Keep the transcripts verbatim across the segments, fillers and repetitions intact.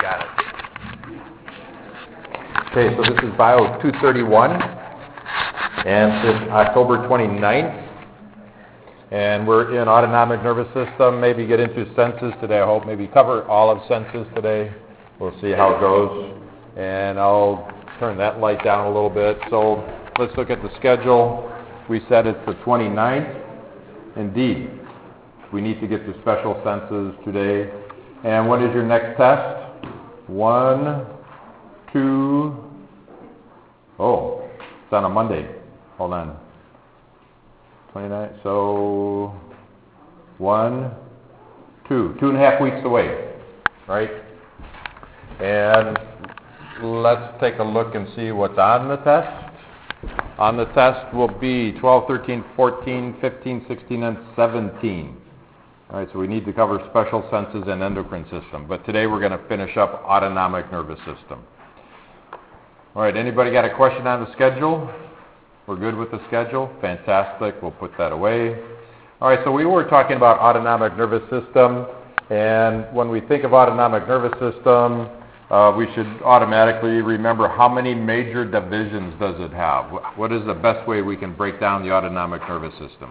got it. Okay, so this is Bio two thirty-one, and it's October twenty-ninth, and we're in autonomic nervous system. Maybe get into senses today, I hope. Maybe cover all of senses today. We'll see how it goes, and I'll turn that light down a little bit. So let's look at the schedule. We said it's the twenty-ninth. Indeed, we need to get to special senses today. And what is your next test? One, two, oh, it's on a Monday. Hold on. twenty-nine, so one, two, two and a half weeks away, right? And let's take a look and see what's on the test. On the test will be twelve, thirteen, fourteen, fifteen, sixteen, and seventeen. All right, so we need to cover special senses and endocrine system. But today we're going to finish up autonomic nervous system. All right, anybody got a question on the schedule? We're good with the schedule? Fantastic. We'll put that away. All right, so we were talking about autonomic nervous system. And when we think of autonomic nervous system, uh, we should automatically remember how many major divisions does it have? What is the best way we can break down the autonomic nervous system?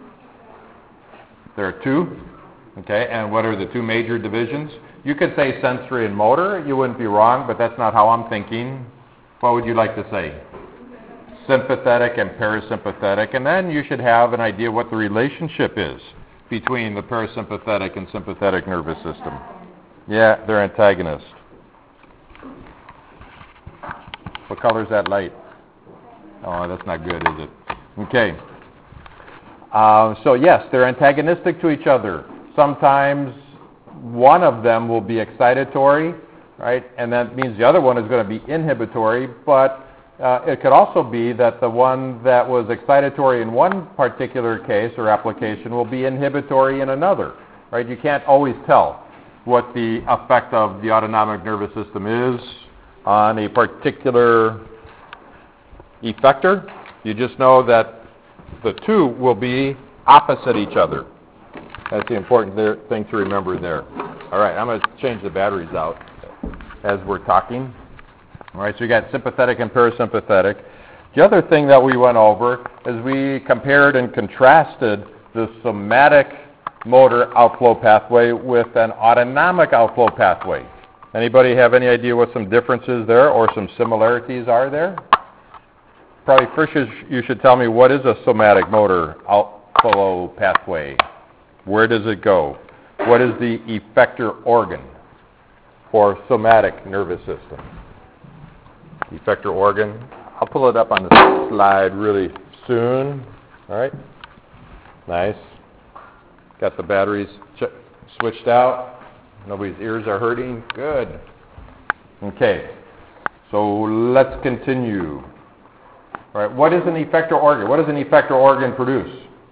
There are two, okay, and what are the two major divisions? You could say sensory and motor. You wouldn't be wrong, but that's not how I'm thinking. What would you like to say? Sympathetic and parasympathetic, and then you should have an idea what the relationship is between the parasympathetic and sympathetic nervous system. Yeah, they're antagonists. What color is that light? Oh, that's not good, is it? Okay. Uh, so yes, they're antagonistic to each other. Sometimes one of them will be excitatory, right? And that means the other one is going to be inhibitory, but uh, it could also be that the one that was excitatory in one particular case or application will be inhibitory in another, right? You can't always tell what the effect of the autonomic nervous system is on a particular effector. You just know that the two will be opposite each other. That's the important there, thing to remember there. All right, I'm going to change the batteries out as we're talking. All right, so you got sympathetic and parasympathetic. The other thing that we went over is we compared and contrasted the somatic motor outflow pathway with an autonomic outflow pathway. Anybody have any idea what some differences there or some similarities are there? Probably first you should tell me, what is a somatic motor outflow pathway? Where does it go? What is the effector organ for somatic nervous system? Effector organ. I'll pull it up on the slide really soon. All right. Nice. Got the batteries ch- switched out. Nobody's ears are hurting. Good. Okay. So let's continue. All right, what is an effector organ? What does an effector organ produce?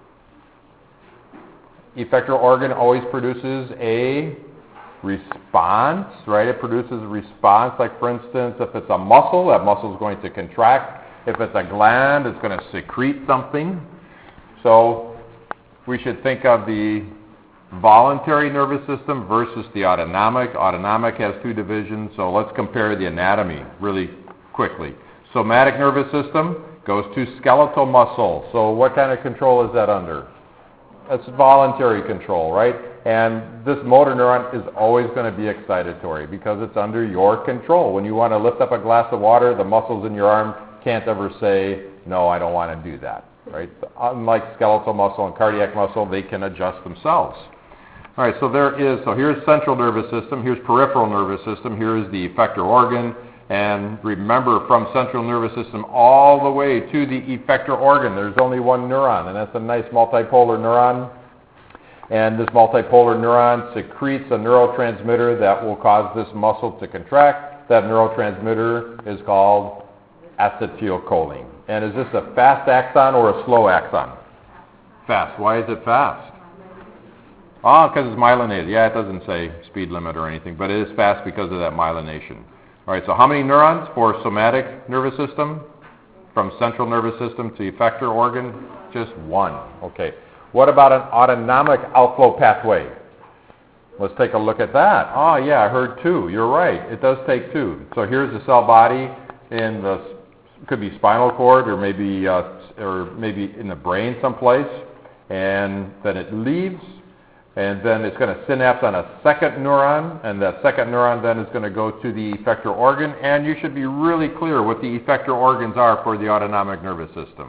Effector organ always produces a response, right? It produces a response. Like, for instance, if it's a muscle, that muscle is going to contract. If it's a gland, it's going to secrete something. So we should think of the voluntary nervous system versus the autonomic. Autonomic has two divisions, so let's compare the anatomy really quickly. Somatic nervous system goes to skeletal muscle. So what kind of control is that under? That's voluntary control, right? And this motor neuron is always going to be excitatory because it's under your control. When you want to lift up a glass of water, the muscles in your arm can't ever say, no, I don't want to do that, right? Unlike skeletal muscle and cardiac muscle, they can adjust themselves. All right, so there is, so here's central nervous system, here's peripheral nervous system, here's the effector organ. And remember, from central nervous system all the way to the effector organ, there's only one neuron, and that's a nice multipolar neuron. And this multipolar neuron secretes a neurotransmitter that will cause this muscle to contract. That neurotransmitter is called acetylcholine. And is this a fast axon or a slow axon? Fast. Why is it fast? Oh, because it's myelinated. Yeah, it doesn't say speed limit or anything, but it is fast because of that myelination. All right, so how many neurons for somatic nervous system? From central nervous system to effector organ? Just one. Okay. What about an autonomic outflow pathway? Let's take a look at that. Oh, yeah, I heard two. You're right. It does take two. So here's the cell body in the, could be spinal cord or maybe, uh, or maybe in the brain someplace. And then it leaves, and then it's going to synapse on a second neuron, and that second neuron then is going to go to the effector organ. And you should be really clear what the effector organs are for the autonomic nervous system.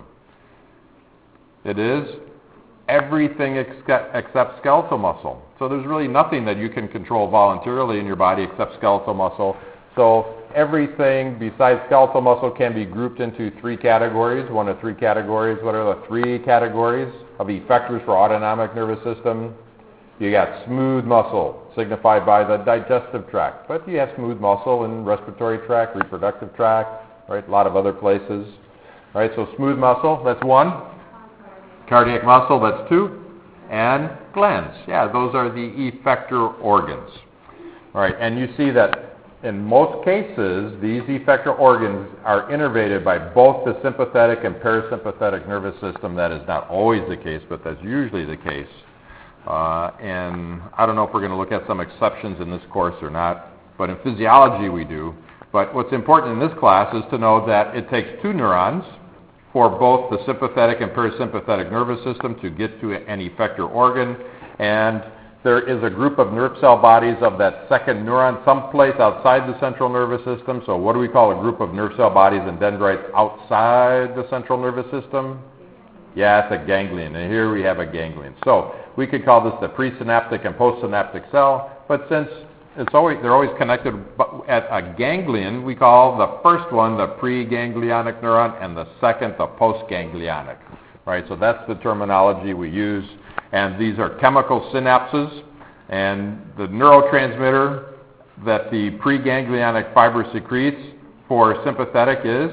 It is everything except, except skeletal muscle. So there's really nothing that you can control voluntarily in your body except skeletal muscle. So everything besides skeletal muscle can be grouped into three categories, one of three categories. What are the three categories of effectors for autonomic nervous system? You got smooth muscle, signified by the digestive tract. But you have smooth muscle in respiratory tract, reproductive tract, right? A lot of other places. All right, so smooth muscle, that's one. Cardiac muscle, that's two. And glands. Yeah, those are the effector organs. All right, and you see that in most cases, these effector organs are innervated by both the sympathetic and parasympathetic nervous system. That is not always the case, but that's usually the case. Uh, and I don't know if we're going to look at some exceptions in this course or not, but in physiology we do. But what's important in this class is to know that it takes two neurons for both the sympathetic and parasympathetic nervous system to get to an effector organ, and there is a group of nerve cell bodies of that second neuron someplace outside the central nervous system. So what do we call a group of nerve cell bodies and dendrites outside the central nervous system? Yeah, it's a ganglion, and here we have a ganglion. So we could call this the presynaptic and postsynaptic cell, but since it's always, they're always connected at a ganglion, we call the first one the preganglionic neuron and the second the postganglionic. Right, so that's the terminology we use. And these are chemical synapses, and the neurotransmitter that the preganglionic fiber secretes for sympathetic is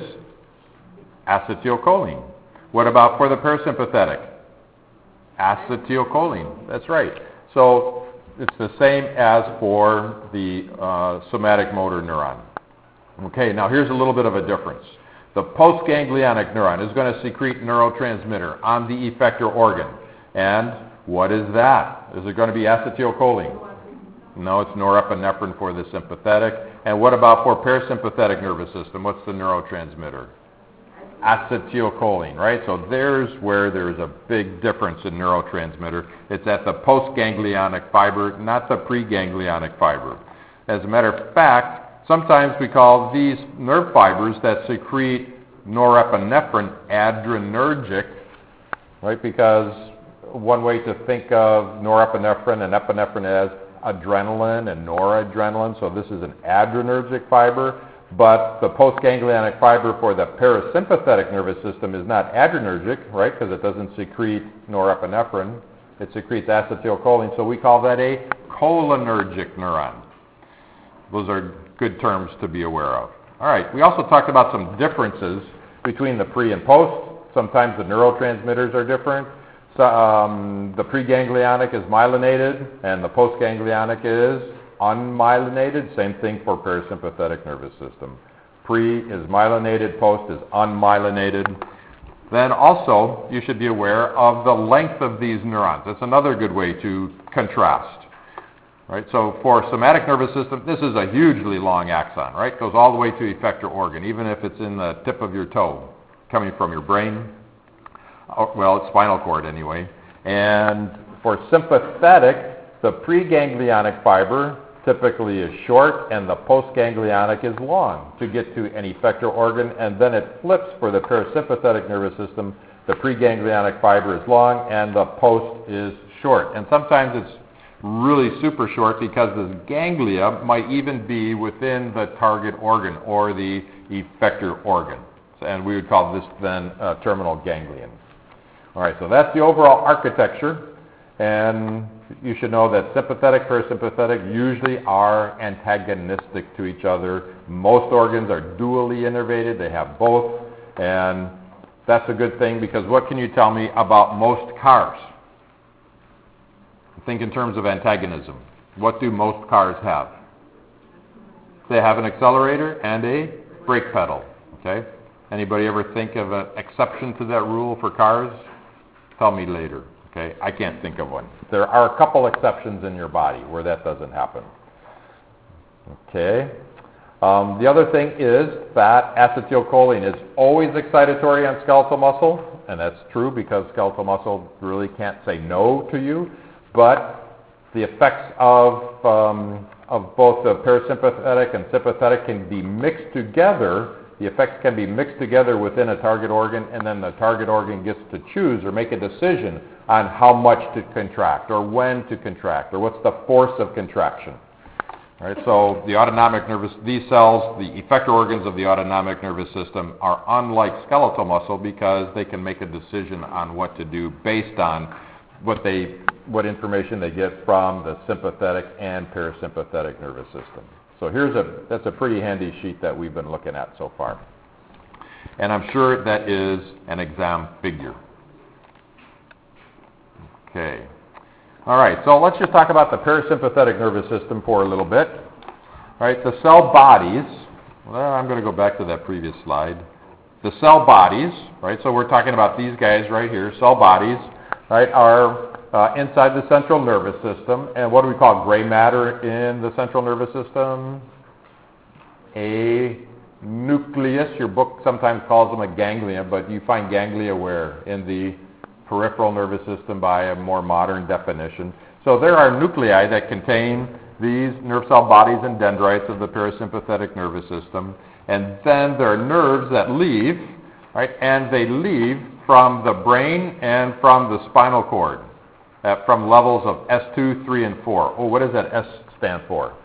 acetylcholine. What about for the parasympathetic? Acetylcholine. That's right. So it's the same as for the uh, somatic motor neuron. Okay, now here's a little bit of a difference. The postganglionic neuron is going to secrete neurotransmitter on the effector organ. And what is that? Is it going to be acetylcholine? No, it's norepinephrine for the sympathetic. And what about for parasympathetic nervous system? What's the neurotransmitter? Acetylcholine, right? So there's where there's a big difference in neurotransmitter. It's at the postganglionic fiber, not the preganglionic fiber. As a matter of fact, sometimes we call these nerve fibers that secrete norepinephrine adrenergic, right? Because one way to think of norepinephrine and epinephrine as adrenaline and noradrenaline, so this is an adrenergic fiber. But the postganglionic fiber for the parasympathetic nervous system is not adrenergic, right, because it doesn't secrete norepinephrine. It secretes acetylcholine, so we call that a cholinergic neuron. Those are good terms to be aware of. All right, we also talked about some differences between the pre and post. Sometimes the neurotransmitters are different. So, um, the preganglionic is myelinated, and the postganglionic is unmyelinated. Same thing for parasympathetic nervous system. Pre is myelinated, post is unmyelinated. Then also, you should be aware of the length of these neurons. That's another good way to contrast. Right? So for somatic nervous system, this is a hugely long axon, right? Goes all the way to effector organ, even if it's in the tip of your toe, coming from your brain. Oh, well, it's spinal cord anyway. And for sympathetic, the preganglionic fiber typically is short, and the postganglionic is long to get to an effector organ, and then it flips for the parasympathetic nervous system. The preganglionic fiber is long, and the post is short. And sometimes it's really super short because this ganglia might even be within the target organ or the effector organ. And we would call this then a terminal ganglion. All right, so that's the overall architecture. And you should know that sympathetic, parasympathetic usually are antagonistic to each other. Most organs are dually innervated. They have both. And that's a good thing, because what can you tell me about most cars? Think in terms of antagonism. What do most cars have? They have an accelerator and a brake pedal. Okay? Anybody ever think of an exception to that rule for cars? Tell me later. Okay, I can't think of one. There are a couple exceptions in your body where that doesn't happen. Okay. Um, the other thing is that acetylcholine is always excitatory on skeletal muscle, and that's true because skeletal muscle really can't say no to you, but the effects of, um, of both the parasympathetic and sympathetic can be mixed together. The effects can be mixed together within a target organ, and then the target organ gets to choose or make a decision on how much to contract or when to contract or what's the force of contraction. All right, so the autonomic nervous, these cells, the effector organs of the autonomic nervous system are unlike skeletal muscle because they can make a decision on what to do based on what they, what information they get from the sympathetic and parasympathetic nervous system. So here's a, that's a pretty handy sheet that we've been looking at so far. And I'm sure that is an exam figure. Okay. All right, so let's just talk about the parasympathetic nervous system for a little bit. All right, the cell bodies, well, I'm going to go back to that previous slide. The cell bodies, right, so we're talking about these guys right here, cell bodies, right, are uh, inside the central nervous system. And what do we call gray matter in the central nervous system? A nucleus. Your book sometimes calls them a ganglia, but you find ganglia where? In the peripheral nervous system by a more modern definition. So there are nuclei that contain these nerve cell bodies and dendrites of the parasympathetic nervous system. And then there are nerves that leave, right, and they leave from the brain and from the spinal cord at, from levels of S two, three, and four. Oh, what does that S stand for?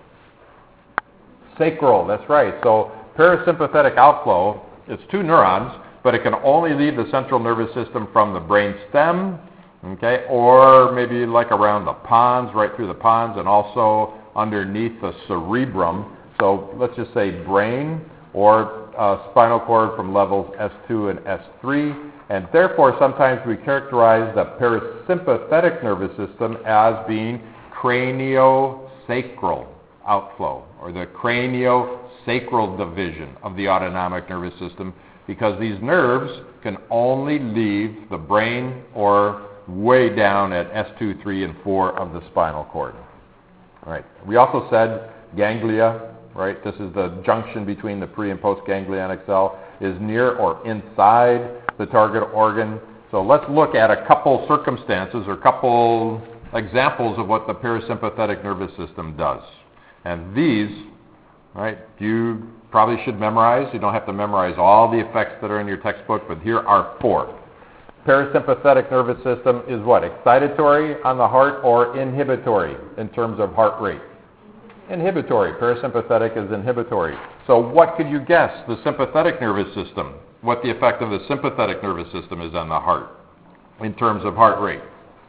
Sacral, that's right. So parasympathetic outflow, it's two neurons, but it can only leave the central nervous system from the brain stem, okay, or maybe like around the pons, right through the pons, and also underneath the cerebrum. So let's just say brain or uh, spinal cord from levels S two and S three, and therefore sometimes we characterize the parasympathetic nervous system as being craniosacral outflow, or the craniosacral division of the autonomic nervous system, because these nerves can only leave the brain or way down at S two, three, and four of the spinal cord. All right. We also said ganglia, right? This is the junction between the pre- and post-ganglionic cell, is near or inside the target organ. So let's look at a couple circumstances or couple examples of what the parasympathetic nervous system does. And these, right, you probably should memorize. You don't have to memorize all the effects that are in your textbook, but here are four. Parasympathetic nervous system is what? Excitatory on the heart or inhibitory in terms of heart rate? Inhibitory. Parasympathetic is inhibitory. So what could you guess? The sympathetic nervous system, what the effect of the sympathetic nervous system is on the heart in terms of heart rate.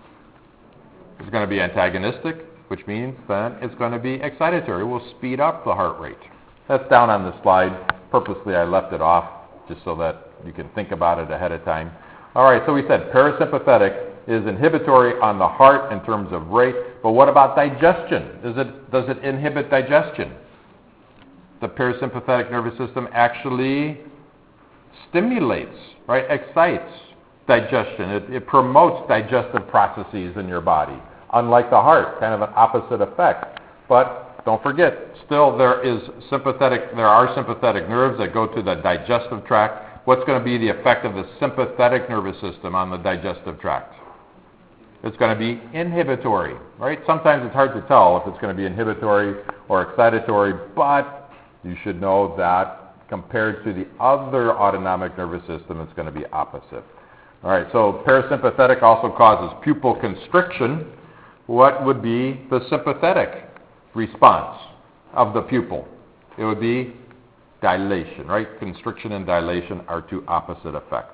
It's going to be antagonistic, which means then it's going to be excitatory. We'll speed up the heart rate. That's down on the slide. Purposely I left it off just so that you can think about it ahead of time. All right, so we said parasympathetic is inhibitory on the heart in terms of rate, but what about digestion? Does it, does it inhibit digestion? The parasympathetic nervous system actually stimulates, right, excites digestion. It, it promotes digestive processes in your body, unlike the heart, kind of an opposite effect. But don't forget, still there is sympathetic, there are sympathetic nerves that go to the digestive tract. What's going to be the effect of the sympathetic nervous system on the digestive tract? It's going to be inhibitory, right? Sometimes it's hard to tell if it's going to be inhibitory or excitatory, but you should know that compared to the other autonomic nervous system, it's going to be opposite. All right, so parasympathetic also causes pupil constriction. What would be the sympathetic response of the pupil? It would be dilation, right? Constriction and dilation are two opposite effects.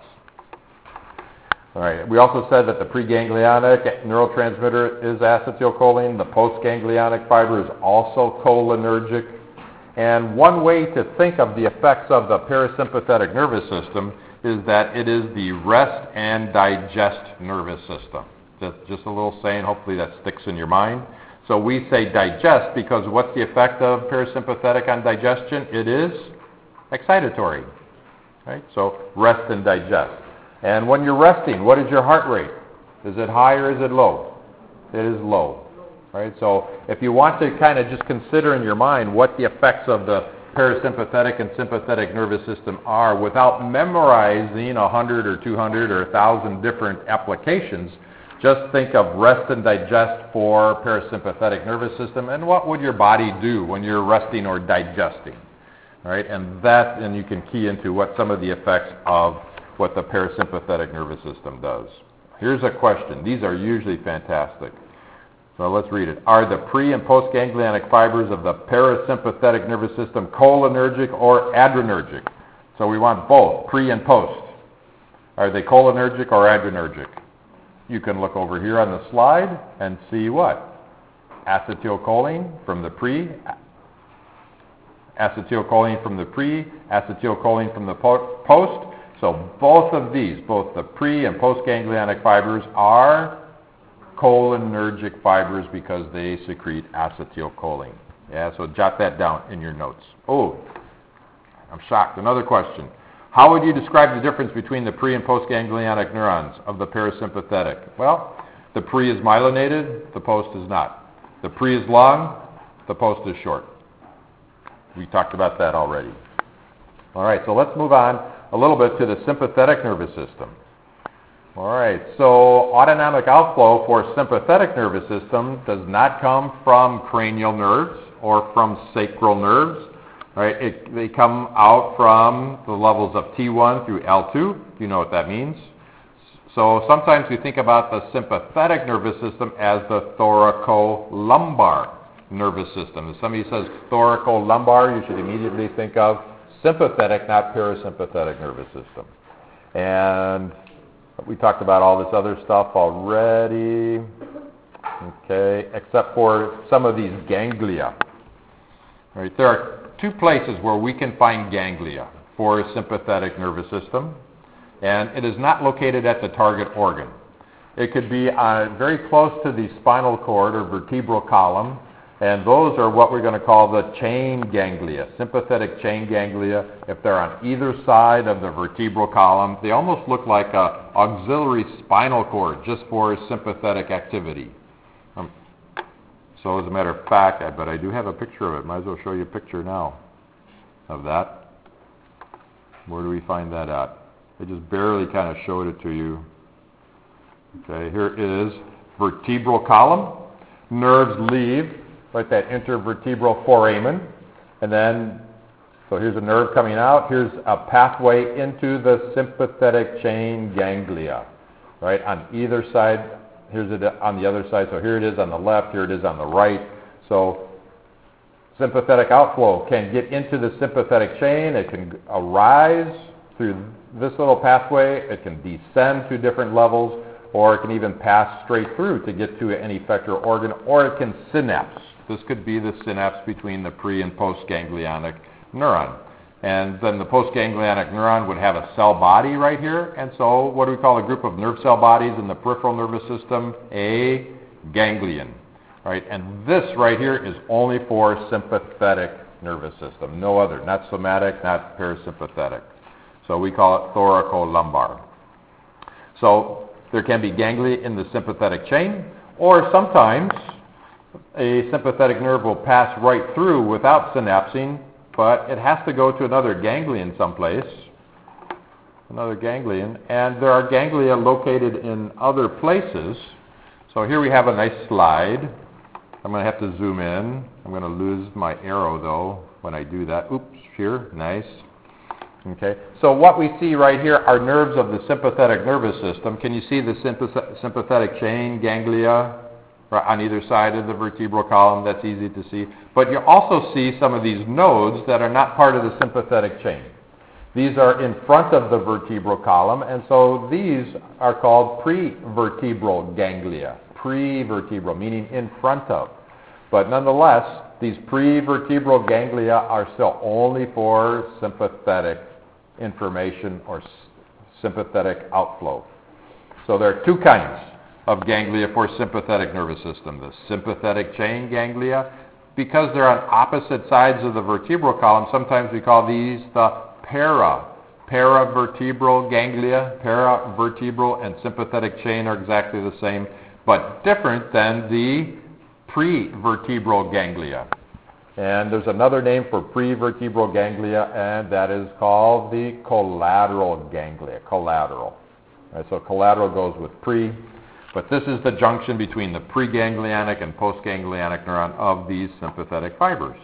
All right. We also said that the preganglionic neurotransmitter is acetylcholine. The postganglionic fiber is also cholinergic. And one way to think of the effects of the parasympathetic nervous system is that it is the rest and digest nervous system. Just, just a little saying. Hopefully that sticks in your mind. So we say digest because what's the effect of parasympathetic on digestion? It is excitatory, right? So rest and digest. And when you're resting, what is your heart rate? Is it high or is it low? It is low, right? So if you want to kind of just consider in your mind what the effects of the parasympathetic and sympathetic nervous system are without memorizing a hundred or two hundred or a thousand different applications, just think of rest and digest for parasympathetic nervous system, and what would your body do when you're resting or digesting, right? And that, and you can key into what some of the effects of what the parasympathetic nervous system does. Here's a question. These are usually fantastic. So let's read it. Are the pre- and postganglionic fibers of the parasympathetic nervous system cholinergic or adrenergic? So we want both, pre and post. Are they cholinergic or adrenergic? You can look over here on the slide and see what? Acetylcholine from the pre, acetylcholine from the pre, acetylcholine from the po- post. So both of these, both the pre- and postganglionic fibers are cholinergic fibers because they secrete acetylcholine. Yeah, so jot that down in your notes. Oh, I'm shocked. Another question. How would you describe the difference between the pre- and postganglionic neurons of the parasympathetic? Well, the pre is myelinated, the post is not. The pre is long, the post is short. We talked about that already. All right, so let's move on a little bit to the sympathetic nervous system. All right, so autonomic outflow for sympathetic nervous system does not come from cranial nerves or from sacral nerves. Right? It, they come out from the levels of T one through L two. You know what that means. So sometimes we think about the sympathetic nervous system as the thoracolumbar nervous system. If somebody says thoracolumbar, you should immediately think of sympathetic, not parasympathetic nervous system. And we talked about all this other stuff already, okay, except for some of these ganglia. Right? There are two places where we can find ganglia for a sympathetic nervous system, and it is not located at the target organ. It could be uh, very close to the spinal cord or vertebral column, and those are what we're going to call the chain ganglia, sympathetic chain ganglia. If they're on either side of the vertebral column, they almost look like an auxiliary spinal cord just for sympathetic activity. Um, So as a matter of fact, I, but I do have a picture of it. Might as well show you a picture now of that. Where do we find that at? I just barely kind of showed it to you. Okay, here is vertebral column. Nerves leave, like that intervertebral foramen. And then, so here's a nerve coming out. Here's a pathway into the sympathetic chain ganglia, right, on either side. Here's it on the other side. So here it is on the left, here it is on the right. So sympathetic outflow can get into the sympathetic chain. It can arise through this little pathway. It can descend to different levels, or it can even pass straight through to get to an effector organ, or it can synapse. This could be the synapse between the pre- and postganglionic neuron. And then the postganglionic neuron would have a cell body right here. And so what do we call a group of nerve cell bodies in the peripheral nervous system? A ganglion. Right? And this right here is only for sympathetic nervous system. No other. Not somatic, not parasympathetic. So we call it thoracolumbar. So there can be ganglia in the sympathetic chain, or sometimes a sympathetic nerve will pass right through without synapsing, but it has to go to another ganglion someplace, another ganglion, and there are ganglia located in other places. So here we have a nice slide. I'm going to have to zoom in. I'm going to lose my arrow, though, when I do that. Oops, here, nice. Okay, so what we see right here are nerves of the sympathetic nervous system. Can you see the sympath- sympathetic chain ganglia on either side of the vertebral column? That's easy to see. But you also see some of these nodes that are not part of the sympathetic chain. These are in front of the vertebral column, and so these are called prevertebral ganglia. Prevertebral, meaning in front of. But nonetheless, these prevertebral ganglia are still only for sympathetic information or s- sympathetic outflow. So there are two kinds of ganglia for sympathetic nervous system. The sympathetic chain ganglia, because they're on opposite sides of the vertebral column, sometimes we call these the paravertebral ganglia. Paravertebral and sympathetic chain are exactly the same, but different than the prevertebral ganglia. And there's another name for prevertebral ganglia, and that is called the collateral ganglia. Collateral. All right, so collateral goes with pre, but this is the junction between the preganglionic and postganglionic neuron of these sympathetic fibers.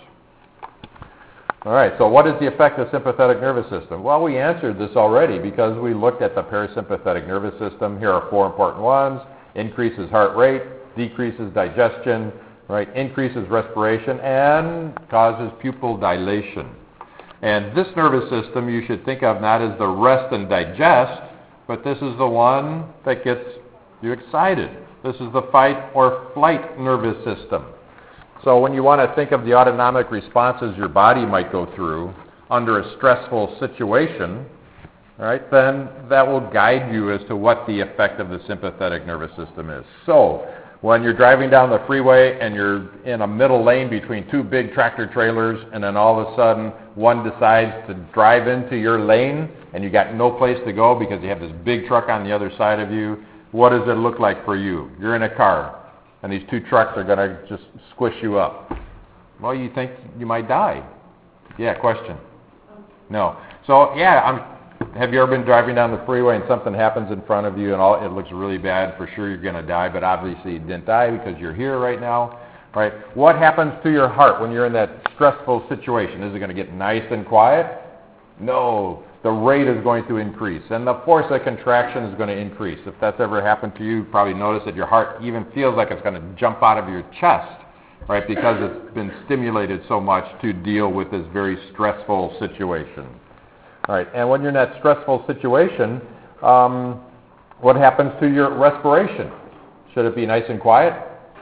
All right, so what is the effect of the sympathetic nervous system? Well, we answered this already because we looked at the parasympathetic nervous system. Here are four important ones. Increases heart rate, decreases digestion, right, increases respiration, and causes pupil dilation. And this nervous system you should think of not as the rest and digest, but this is the one that gets you excited. This is the fight or flight nervous system. So when you want to think of the autonomic responses your body might go through under a stressful situation, right, then that will guide you as to what the effect of the sympathetic nervous system is. So when you're driving down the freeway and you're in a middle lane between two big tractor trailers, and then all of a sudden one decides to drive into your lane and you got no place to go because you have this big truck on the other side of you, what does it look like for you? You're in a car, and these two trucks are going to just squish you up. Well, you think you might die. Yeah, question? No. So, yeah, I'm, have you ever been driving down the freeway and something happens in front of you and all it looks really bad? For sure you're going to die, but obviously you didn't die because you're here right now. Right? What happens to your heart when you're in that stressful situation? Is it going to get nice and quiet? No. The rate is going to increase, and the force of contraction is going to increase. If that's ever happened to you, you probably notice that your heart even feels like it's going to jump out of your chest, right, because it's been stimulated so much to deal with this very stressful situation. All right, and when you're in that stressful situation, um, what happens to your respiration? Should it be nice and quiet?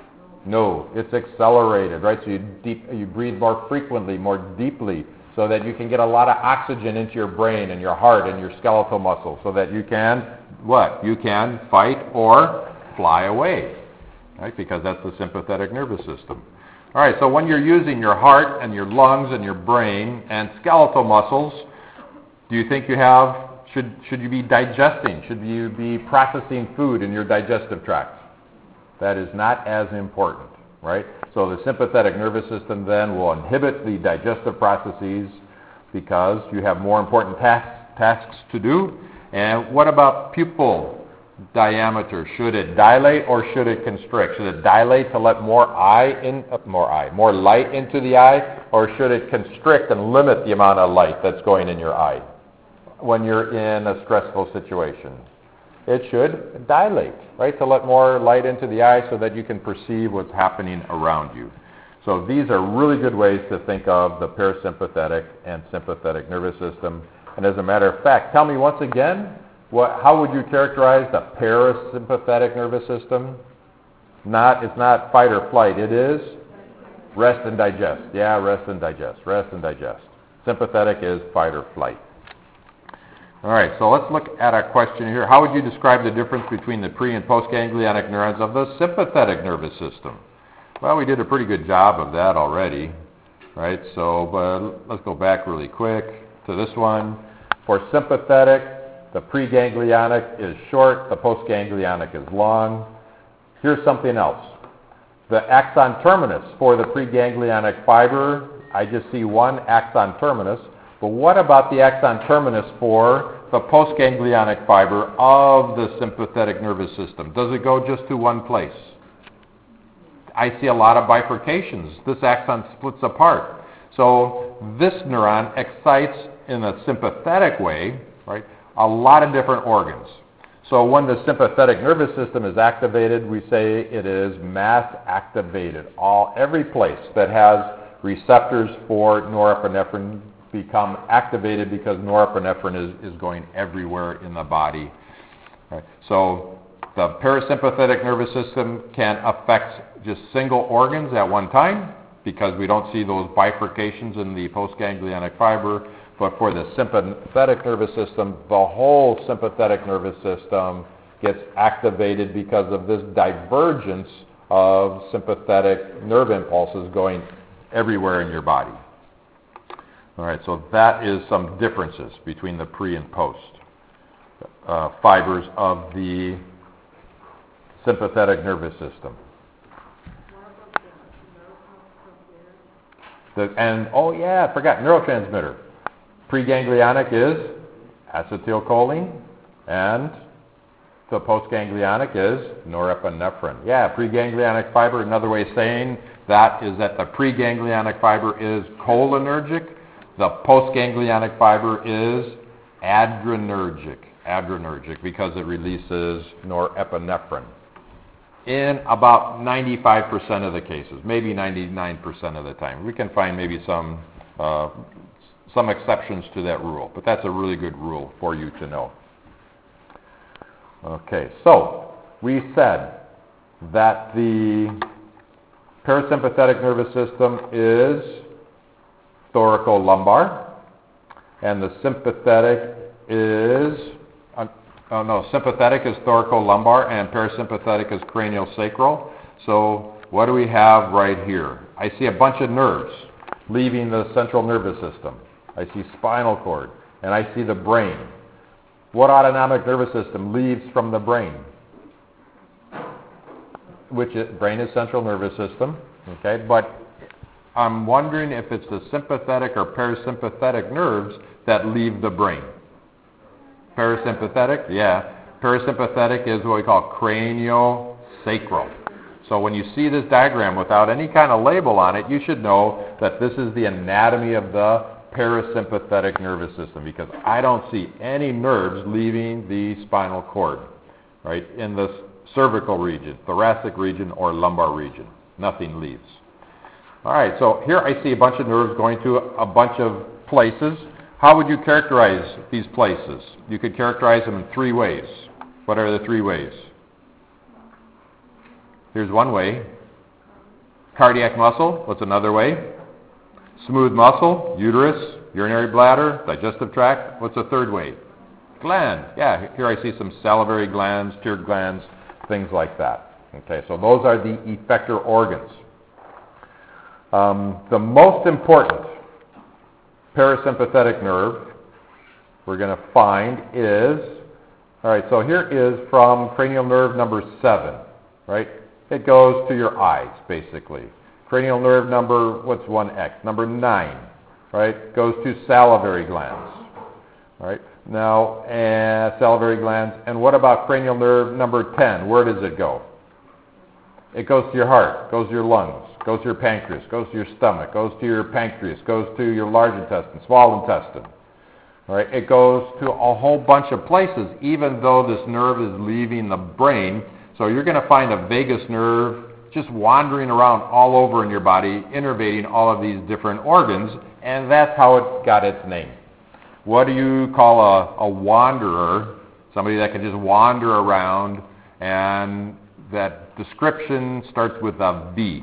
No, it's accelerated, right? So you, deep, you breathe more frequently, more deeply, so that you can get a lot of oxygen into your brain and your heart and your skeletal muscles, so that you can, what? You can fight or fly away, right? Because that's the sympathetic nervous system. All right, so when you're using your heart and your lungs and your brain and skeletal muscles, do you think you have, should, should you be digesting? Should you be processing food in your digestive tract? That is not as important, right? So the sympathetic nervous system then will inhibit the digestive processes because you have more important tasks, tasks to do. And what about pupil diameter? Should it dilate or should it constrict? Should it dilate to let more eye in, uh, more eye, more light into the eye, or should it constrict and limit the amount of light that's going in your eye when you're in a stressful situation? It should dilate, right, to let more light into the eye so that you can perceive what's happening around you. So these are really good ways to think of the parasympathetic and sympathetic nervous system. And as a matter of fact, tell me once again, what, how would you characterize the parasympathetic nervous system? Not, it's not fight or flight. It is rest and digest. Yeah, rest and digest. Rest and digest. Sympathetic is fight or flight. All right, so let's look at a question here. How would you describe the difference between the pre- and postganglionic neurons of the sympathetic nervous system? Well, we did a pretty good job of that already, right? So, but let's go back really quick to this one. For sympathetic, the preganglionic is short, the postganglionic is long. Here's something else. The axon terminus for the preganglionic fiber, I just see one axon terminus. But what about the axon terminus for the postganglionic fiber of the sympathetic nervous system? Does it go just to one place? I see a lot of bifurcations. This axon splits apart. So this neuron excites in a sympathetic way, right, a lot of different organs. So when the sympathetic nervous system is activated, we say it is mass activated. All, every place that has receptors for norepinephrine become activated because norepinephrine is, is going everywhere in the body. Right. So the parasympathetic nervous system can affect just single organs at one time because we don't see those bifurcations in the postganglionic fiber. But for the sympathetic nervous system, the whole sympathetic nervous system gets activated because of this divergence of sympathetic nerve impulses going everywhere in your body. All right, so that is some differences between the pre and post uh, fibers of the sympathetic nervous system. The, and, oh yeah, I forgot, neurotransmitter. Preganglionic is acetylcholine, and the postganglionic is norepinephrine. Yeah, preganglionic fiber, another way of saying that is that the preganglionic fiber is cholinergic. The postganglionic fiber is adrenergic, adrenergic because it releases norepinephrine in about ninety-five percent of the cases, maybe ninety-nine percent of the time. We can find maybe some uh, some exceptions to that rule, but that's a really good rule for you to know. Okay, so we said that the parasympathetic nervous system is thoracolumbar, and the sympathetic is, uh, oh no, sympathetic is thoracolumbar, and parasympathetic is craniosacral. So what do we have right here? I see a bunch of nerves leaving the central nervous system. I see spinal cord, and I see the brain. What autonomic nervous system leaves from the brain? Which is, brain is central nervous system, okay, but I'm wondering if it's the sympathetic or parasympathetic nerves that leave the brain. Parasympathetic, yeah. Parasympathetic is what we call craniosacral. So when you see this diagram without any kind of label on it, you should know that this is the anatomy of the parasympathetic nervous system, because I don't see any nerves leaving the spinal cord, right, in the cervical region, thoracic region, or lumbar region. Nothing leaves. All right, so here I see a bunch of nerves going to a bunch of places. How would you characterize these places? You could characterize them in three ways. What are the three ways? Here's one way. Cardiac muscle. What's another way? Smooth muscle, uterus, urinary bladder, digestive tract. What's the third way? Gland. Yeah, here I see some salivary glands, tear glands, things like that. Okay, so those are the effector organs. Um, the most important parasympathetic nerve we're going to find is, all right, so here is from cranial nerve number seven, right? It goes to your eyes, basically. Cranial nerve number, what's one X? Number nine, right? Goes to salivary glands, right? Now, uh, salivary glands. And what about cranial nerve number ten? Where does it go? It goes to your heart, goes to your lungs, goes to your pancreas, goes to your stomach, goes to your pancreas, goes to your large intestine, small intestine. All right? It goes to a whole bunch of places, even though this nerve is leaving the brain. So you're going to find a vagus nerve just wandering around all over in your body, innervating all of these different organs, and that's how it got its name. What do you call a, a wanderer? Somebody that can just wander around, and that description starts with a V,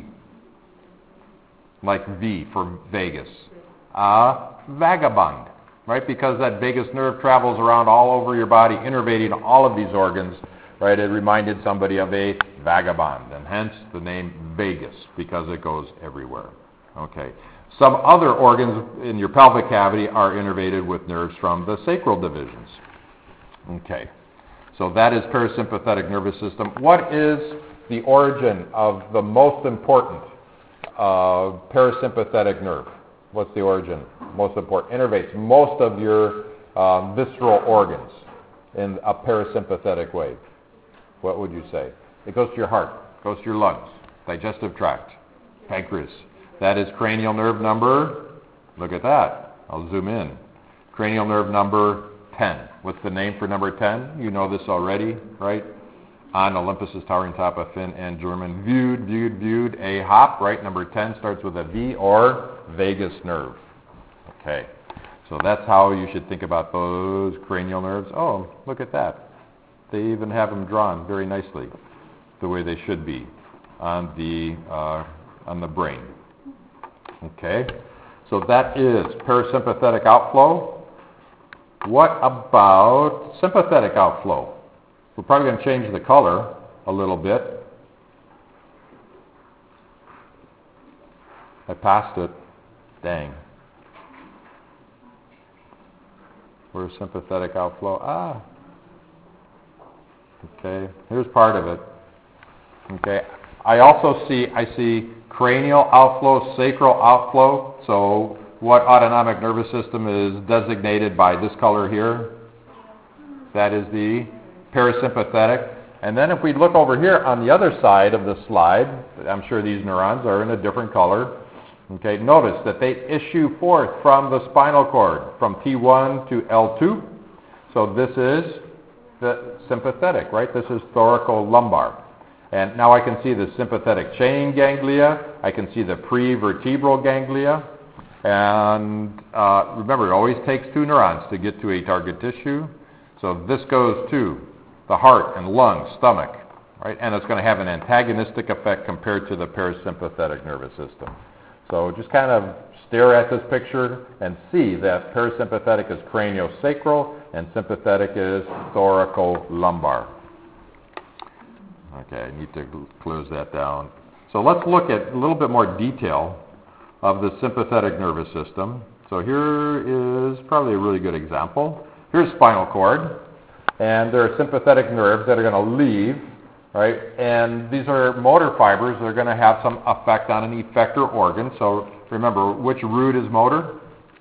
like V for Vegas. A vagabond, right? Because that vagus nerve travels around all over your body, innervating all of these organs, right? It reminded somebody of a vagabond, and hence the name vagus, because it goes everywhere. Okay. Some other organs in your pelvic cavity are innervated with nerves from the sacral divisions. Okay. So that is parasympathetic nervous system. What is the origin of the most important uh, parasympathetic nerve? What's the origin? Most important. Innervates most of your uh, visceral organs in a parasympathetic way. What would you say? It goes to your heart, goes to your lungs, digestive tract, pancreas. That is cranial nerve number, look at that. I'll zoom in. Cranial nerve number ten. What's the name for number ten? You know this already, right? On Olympus is towering top of Finn and German. Viewed, viewed, viewed, a hop, right? Number ten starts with a V, or vagus nerve. Okay. So that's how you should think about those cranial nerves. Oh, look at that. They even have them drawn very nicely, the way they should be on the uh, on the brain. Okay, so that is parasympathetic outflow. What about sympathetic outflow? We're probably going to change the color a little bit. I passed it. Dang. Where's sympathetic outflow? Ah. Okay, here's part of it. Okay, I also see, I see cranial outflow, sacral outflow. So what autonomic nervous system is designated by this color here? That is the parasympathetic. And then if we look over here on the other side of the slide, I'm sure these neurons are in a different color. Okay, notice that they issue forth from the spinal cord, from T one to L two. So this is the sympathetic, right? This is thoracolumbar. And now I can see the sympathetic chain ganglia. I can see the prevertebral ganglia. And uh, remember, it always takes two neurons to get to a target tissue. So this goes to the heart and lungs, stomach, right? And it's going to have an antagonistic effect compared to the parasympathetic nervous system. So just kind of stare at this picture and see that parasympathetic is craniosacral and sympathetic is thoracolumbar. Okay, I need to close that down. So let's look at a little bit more detail of the sympathetic nervous system. So here is probably a really good example. Here's spinal cord, and there are sympathetic nerves that are going to leave, right? And these are motor fibers that are going to have some effect on an effector organ. So remember, which root is motor?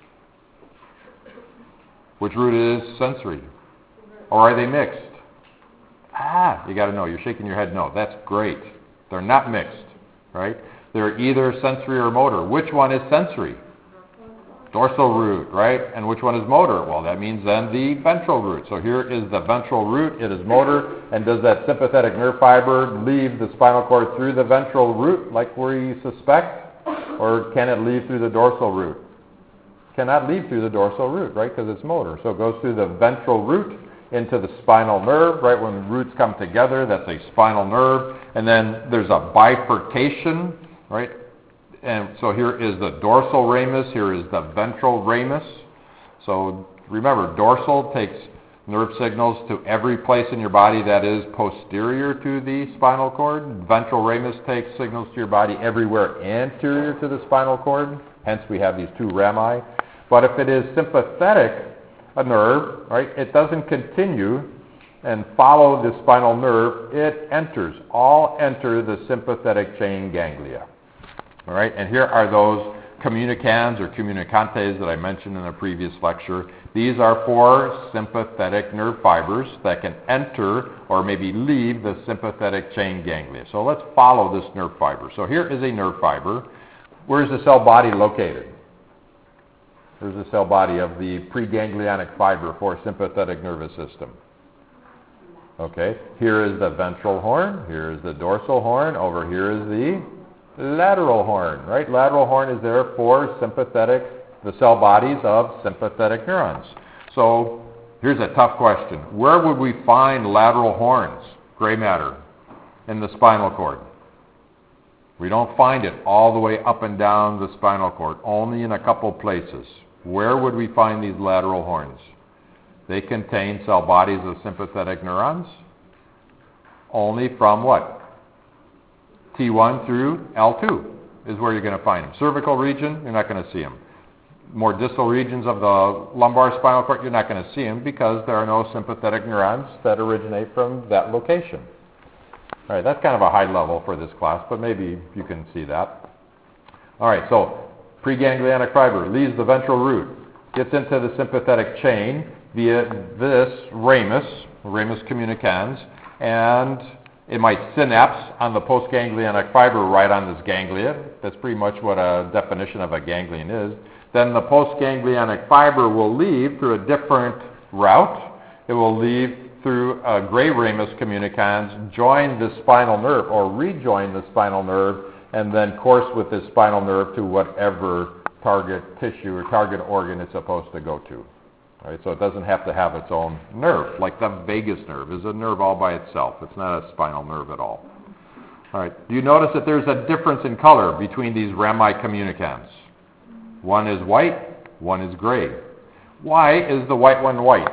Which root is sensory? Or are they mixed? Ah, you got to know. You're shaking your head no. That's great. They're not mixed, right? They're either sensory or motor. Which one is sensory? Dorsal root, right? And which one is motor? Well, that means then the ventral root. So here is the ventral root. It is motor. And does that sympathetic nerve fiber leave the spinal cord through the ventral root like we suspect? Or can it leave through the dorsal root? Cannot leave through the dorsal root, right? Because it's motor. So it goes through the ventral root into the spinal nerve, right? When the roots come together, that's a spinal nerve. And then there's a bifurcation, right? And so here is the dorsal ramus, here is the ventral ramus. So remember, dorsal takes nerve signals to every place in your body that is posterior to the spinal cord. Ventral ramus takes signals to your body everywhere anterior to the spinal cord. Hence we have these two rami. But if it is sympathetic, a nerve, right, it doesn't continue and follow the spinal nerve. It enters, all enter the sympathetic chain ganglia. All right, and here are those communicans or communicantes that I mentioned in a previous lecture. These are four sympathetic nerve fibers that can enter or maybe leave the sympathetic chain ganglia. So let's follow this nerve fiber. So here is a nerve fiber. Where is the cell body located? There's the cell body of the preganglionic fiber for sympathetic nervous system. Okay, here is the ventral horn. Here is the dorsal horn. Over here is the lateral horn, right? Lateral horn is there for sympathetic, the cell bodies of sympathetic neurons. So here's a tough question. Where would we find lateral horns, gray matter, in the spinal cord? We don't find it all the way up and down the spinal cord, only in a couple places. Where would we find these lateral horns? They contain cell bodies of sympathetic neurons, only from what? T one through L two is where you're going to find them. Cervical region, you're not going to see them. More distal regions of the lumbar spinal cord, you're not going to see them because there are no sympathetic neurons that originate from that location. All right, that's kind of a high level for this class, but maybe you can see that. All right, so preganglionic fiber leaves the ventral root, gets into the sympathetic chain via this ramus, ramus communicans, and it might synapse on the postganglionic fiber right on this ganglia. That's pretty much what a definition of a ganglion is. Then the postganglionic fiber will leave through a different route. It will leave through a gray ramus communicans, join the spinal nerve or rejoin the spinal nerve, and then course with this spinal nerve to whatever target tissue or target organ it's supposed to go to. All right, so it doesn't have to have its own nerve, like the vagus nerve is a nerve all by itself. It's not a spinal nerve at all. All right, do you notice that there's a difference in color between these rami communicans? One is white, one is gray. Why is the white one white?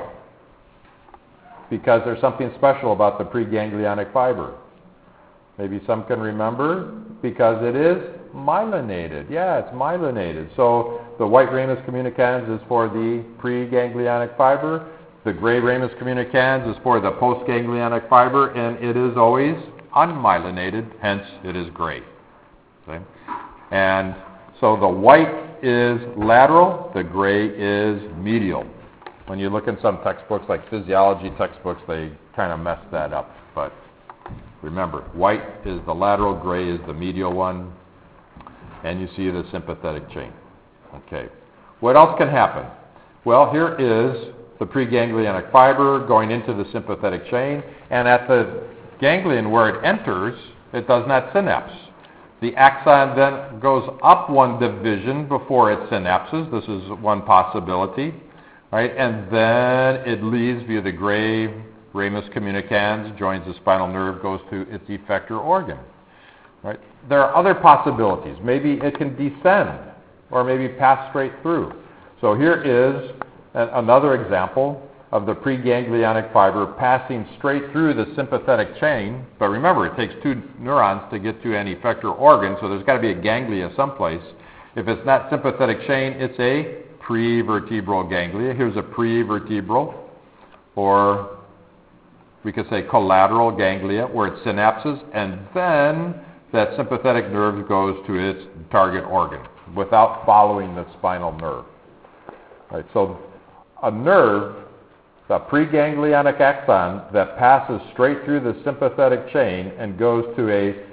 Because there's something special about the preganglionic fiber. Maybe some can remember, because it is myelinated. Yeah, it's myelinated. So the white ramus communicans is for the preganglionic fiber. The gray ramus communicans is for the postganglionic fiber, and it is always unmyelinated, hence it is gray. Okay? And so the white is lateral, the gray is medial. When you look in some textbooks, like physiology textbooks, they kind of mess that up. But remember, white is the lateral, gray is the medial one, and you see the sympathetic chain. Okay. What else can happen? Well, here is the preganglionic fiber going into the sympathetic chain, and at the ganglion where it enters, it does not synapse. The axon then goes up one division before it synapses. This is one possibility. Right? And then it leaves via the gray ramus communicans, joins the spinal nerve, goes to its effector organ. Right? There are other possibilities. Maybe it can descend, or maybe pass straight through. So here is an, another example of the preganglionic fiber passing straight through the sympathetic chain. But remember, it takes two neurons to get to an effector organ, so there's got to be a ganglia someplace. If it's not sympathetic chain, it's a prevertebral ganglia. Here's a prevertebral, or we could say collateral ganglia, where it synapses, and then that sympathetic nerve goes to its target organ without following the spinal nerve. Right, so a nerve, the preganglionic axon, that passes straight through the sympathetic chain and goes to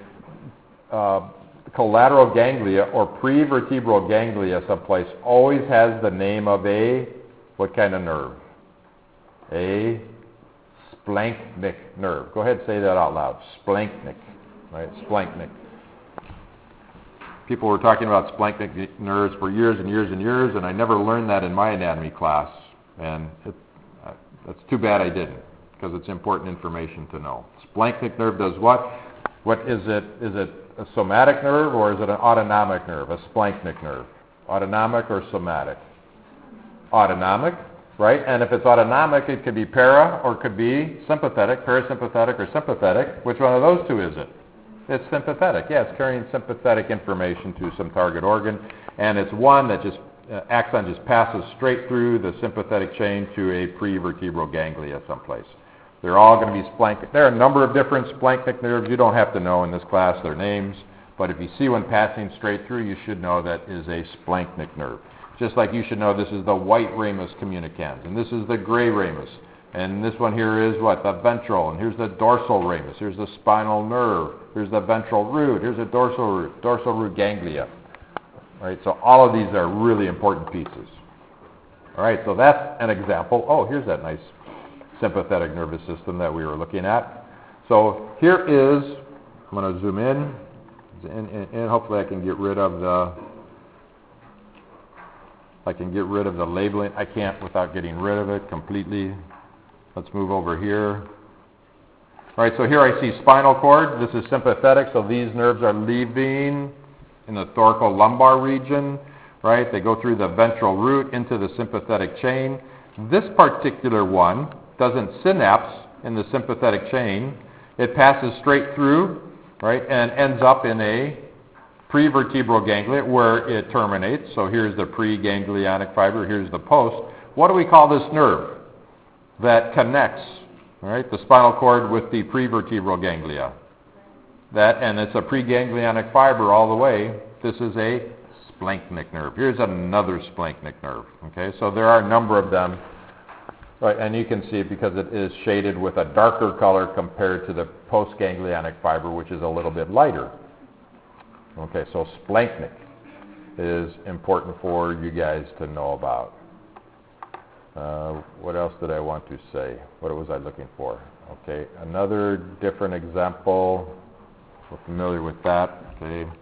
a uh, collateral ganglia or prevertebral ganglia someplace, always has the name of a, what kind of nerve? A splanchnic nerve. Go ahead and say that out loud. Splanchnic. Right? Splanchnic. People were talking about splanchnic nerves for years and years and years, and I never learned that in my anatomy class. And it, uh, that's too bad I didn't, because it's important information to know. Splanchnic nerve does what? What is it? Is it a somatic nerve, or is it an autonomic nerve, a splanchnic nerve? Autonomic or somatic? Autonomic, right? And if it's autonomic, it could be para or it could be sympathetic, parasympathetic or sympathetic. Which one of those two is it? It's sympathetic. Yeah, it's carrying sympathetic information to some target organ, and it's one that just, uh, axon just passes straight through the sympathetic chain to a prevertebral ganglia someplace. They're all going to be splanchnic. There are a number of different splanchnic nerves. You don't have to know in this class their names, but if you see one passing straight through, you should know that is a splanchnic nerve. Just like you should know this is the white ramus communicans, and this is the gray ramus, and this one here is what? The ventral, and here's the dorsal ramus. Here's the spinal nerve. Here's the ventral root. Here's the dorsal root, dorsal root ganglia. All right, so all of these are really important pieces. All right, so that's an example. Oh, here's that nice sympathetic nervous system that we were looking at. So here is, I'm going to zoom in, and, and, and hopefully I can get rid of the, I can get rid of the labeling. I can't without getting rid of it completely. Let's move over here. All right, so here I see spinal cord. This is sympathetic, so these nerves are leaving in the thoracolumbar region, right? They go through the ventral root into the sympathetic chain. This particular one doesn't synapse in the sympathetic chain. It passes straight through, right, and ends up in a prevertebral ganglia where it terminates. So here's the preganglionic fiber, here's the post. What do we call this nerve that connects, right, the spinal cord with the prevertebral ganglia? That, and it's a preganglionic fiber all the way. This is a splanchnic nerve. Here's another splanchnic nerve. Okay, so there are a number of them. Right, and you can see it because it is shaded with a darker color compared to the postganglionic fiber, which is a little bit lighter. Okay, so splanchnic is important for you guys to know about. Uh, what else did I want to say? What was I looking for? Okay, another different example. We're familiar with that. Okay.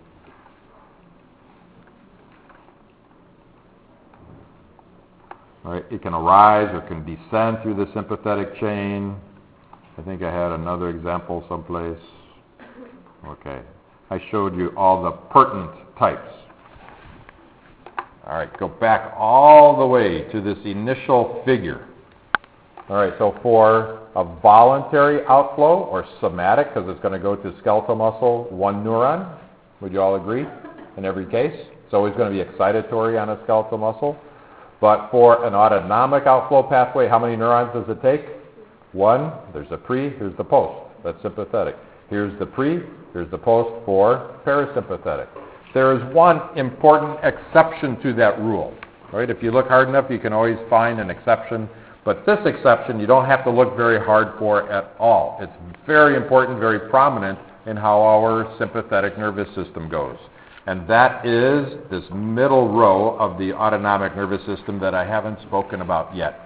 All right, it can arise or can descend through the sympathetic chain. I think I had another example someplace. Okay. I showed you all the pertinent types. All right, go back all the way to this initial figure. All right, so for a voluntary outflow or somatic, because it's going to go to skeletal muscle, one neuron. Would you all agree? in every case. It's always going to be excitatory on a skeletal muscle. But for an autonomic outflow pathway, how many neurons does it take? One. There's the pre, here's the post. That's sympathetic. Here's the pre, here's the post for parasympathetic. There is one important exception to that rule. Right? If you look hard enough, you can always find an exception. But this exception, you don't have to look very hard for at all. It's very important, very prominent in how our sympathetic nervous system goes. And that is this middle row of the autonomic nervous system that I haven't spoken about yet.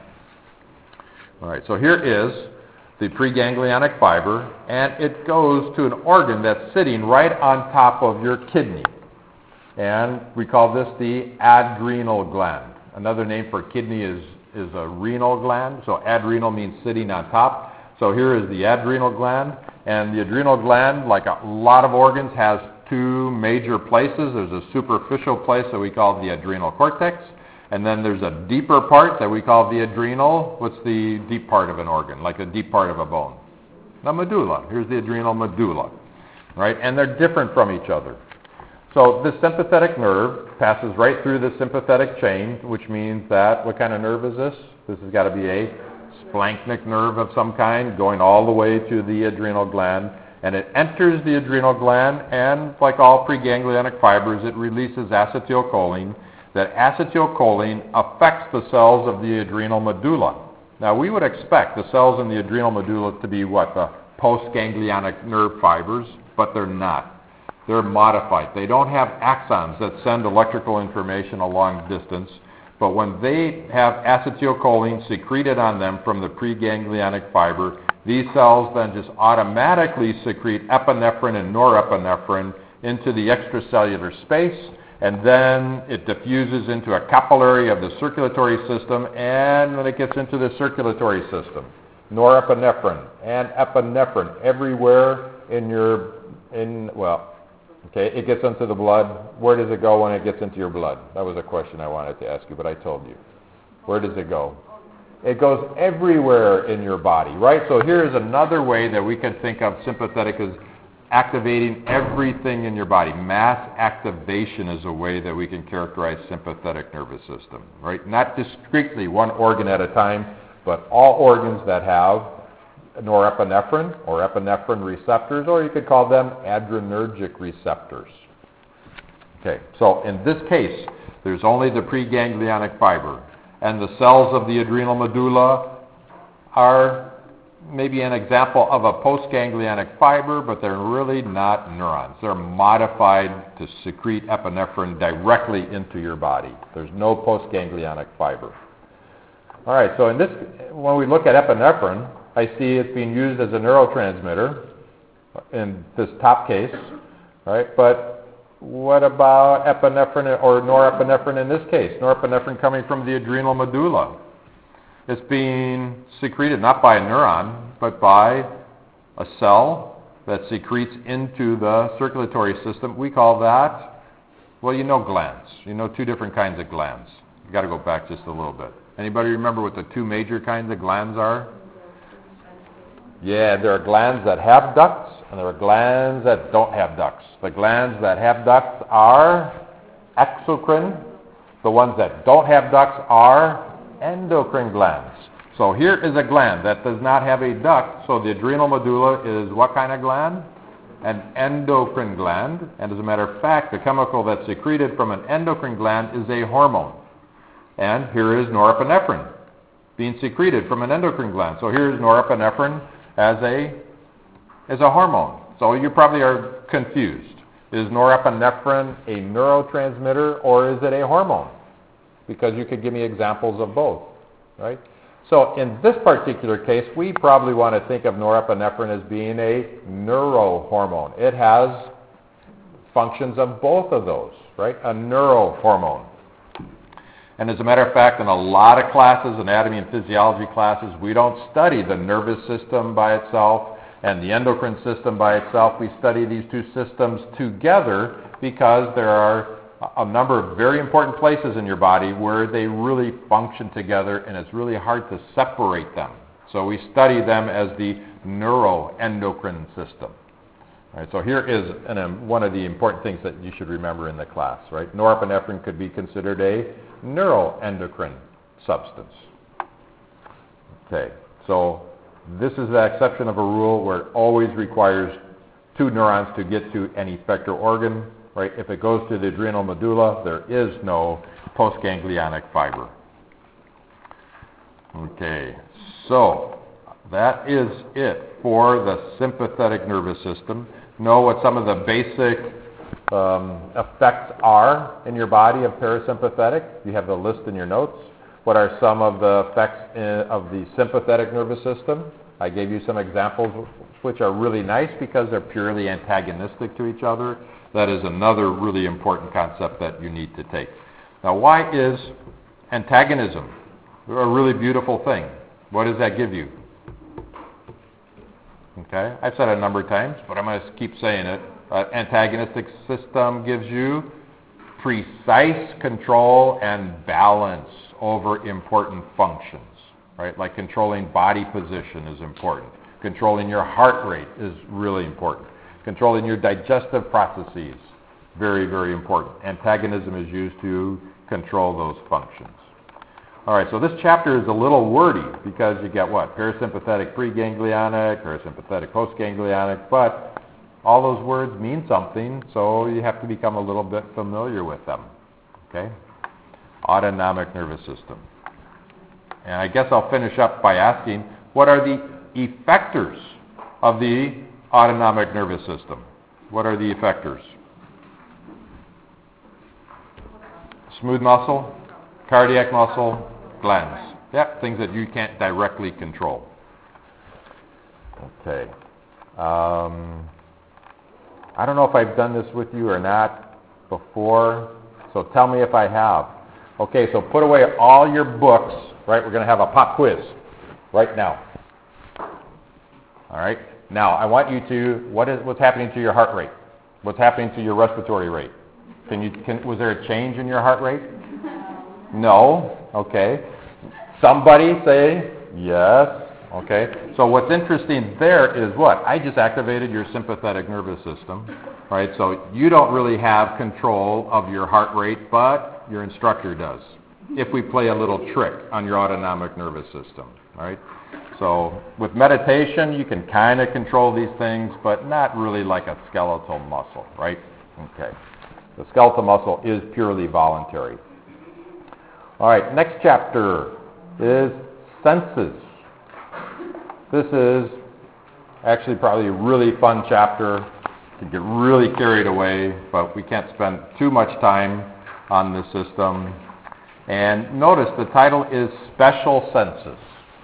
All right, so here is the preganglionic fiber, and it goes to an organ that's sitting right on top of your kidney. And we call this the adrenal gland. Another name for kidney is, is a renal gland. So adrenal means sitting on top. So here is the adrenal gland. And the adrenal gland, like a lot of organs, has two major places. There's a superficial place that we call the adrenal cortex. And then there's a deeper part that we call the adrenal. What's the deep part of an organ, like the deep part of a bone? The medulla. Here's the adrenal medulla. Right? And they're different from each other. So this sympathetic nerve passes right through the sympathetic chain, which means that, what kind of nerve is this? This has got to be a splanchnic nerve of some kind going all the way to the adrenal gland. And it enters the adrenal gland, and like all preganglionic fibers, it releases acetylcholine. That acetylcholine affects the cells of the adrenal medulla. Now, we would expect the cells in the adrenal medulla to be what? The postganglionic nerve fibers, but they're not. They're modified. They don't have axons that send electrical information a long distance, but when they have acetylcholine secreted on them from the preganglionic fiber, these cells then just automatically secrete epinephrine and norepinephrine into the extracellular space, and then it diffuses into a capillary of the circulatory system, and when it gets into the circulatory system, norepinephrine and epinephrine everywhere in your, in well, okay, it gets into the blood. Where does it go when it gets into your blood? That was a question I wanted to ask you, but I told you. Where does it go? It goes everywhere in your body, right? So here's another way that we can think of sympathetic as activating everything in your body. Mass activation is a way that we can characterize sympathetic nervous system, right? Not discretely, one organ at a time, but all organs that have norepinephrine or epinephrine receptors, or you could call them adrenergic receptors. Okay, so in this case, there's only the preganglionic fiber, and the cells of the adrenal medulla are maybe an example of a postganglionic fiber, but they're really not neurons. They're modified to secrete epinephrine directly into your body. There's no postganglionic fiber. All right, so in this, when we look at epinephrine, I see it's being used as a neurotransmitter in this top case, right? But what about epinephrine or norepinephrine in this case? Norepinephrine coming from the adrenal medulla. It's being secreted not by a neuron, but by a cell that secretes into the circulatory system. We call that, well, you know glands. You know two different kinds of glands. You've got to go back just a little bit. Anybody remember what the two major kinds of glands are? Yeah, there are glands that have ducts, and there are glands that don't have ducts. The glands that have ducts are exocrine. The ones that don't have ducts are endocrine glands. So here is a gland that does not have a duct, so the adrenal medulla is what kind of gland? An endocrine gland. And as a matter of fact, the chemical that's secreted from an endocrine gland is a hormone. And here is norepinephrine being secreted from an endocrine gland. So here's norepinephrine as a as a hormone. So you probably are confused. Is norepinephrine a neurotransmitter or is it a hormone? Because you could give me examples of both, right? So in this particular case, we probably want to think of norepinephrine as being a neurohormone. It has functions of both of those, right? A neurohormone. And as a matter of fact, in a lot of classes, anatomy and physiology classes, we don't study the nervous system by itself and the endocrine system by itself. We study these two systems together because there are a number of very important places in your body where they really function together, and it's really hard to separate them. So we study them as the neuroendocrine system. All right, so here is an, um, one of the important things that you should remember in the class, right? Norepinephrine could be considered a neuroendocrine substance. Okay, so this is the exception of a rule where it always requires two neurons to get to an effector organ, right? If it goes to the adrenal medulla, there is no postganglionic fiber. Okay, so that is it for the sympathetic nervous system. Know what some of the basic um, effects are in your body of parasympathetic. You have the list in your notes. What are some of the effects in, of the sympathetic nervous system? I gave you some examples which are really nice because they're purely antagonistic to each other. That is another really important concept that you need to take. Now, why is antagonism a really beautiful thing? What does that give you? Okay, I've said it a number of times, but I'm going to keep saying it. Uh, antagonistic system gives you precise control and balance over important functions, right? Like controlling body position is important. Controlling your heart rate is really important. Controlling your digestive processes, very, very important. Antagonism is used to control those functions. All right, so this chapter is a little wordy because you get what? Parasympathetic preganglionic, parasympathetic postganglionic, but all those words mean something, so you have to become a little bit familiar with them, okay? Autonomic nervous system. And I guess I'll finish up by asking, what are the effectors of the autonomic nervous system? What are the effectors? Smooth muscle, cardiac muscle, glands. Yep, things that you can't directly control. Okay. Um, I don't know if I've done this with you or not before, so tell me if I have. Okay, so put away all your books, right? We're going to have a pop quiz right now. All right? Now, I want you to, what is, what's happening to your heart rate? What's happening to your respiratory rate? Can you, can, was there a change in your heart rate? No. Okay. Somebody say yes. Okay. So what's interesting there is what? I just activated your sympathetic nervous system, right? So you don't really have control of your heart rate, but your instructor does. If we play a little trick on your autonomic nervous system, all right? So with meditation, you can kind of control these things, but not really like a skeletal muscle, right? Okay. The skeletal muscle is purely voluntary. All right, next chapter is senses. This is actually probably a really fun chapter. You get really carried away, but we can't spend too much time on this system. And notice the title is Special Senses.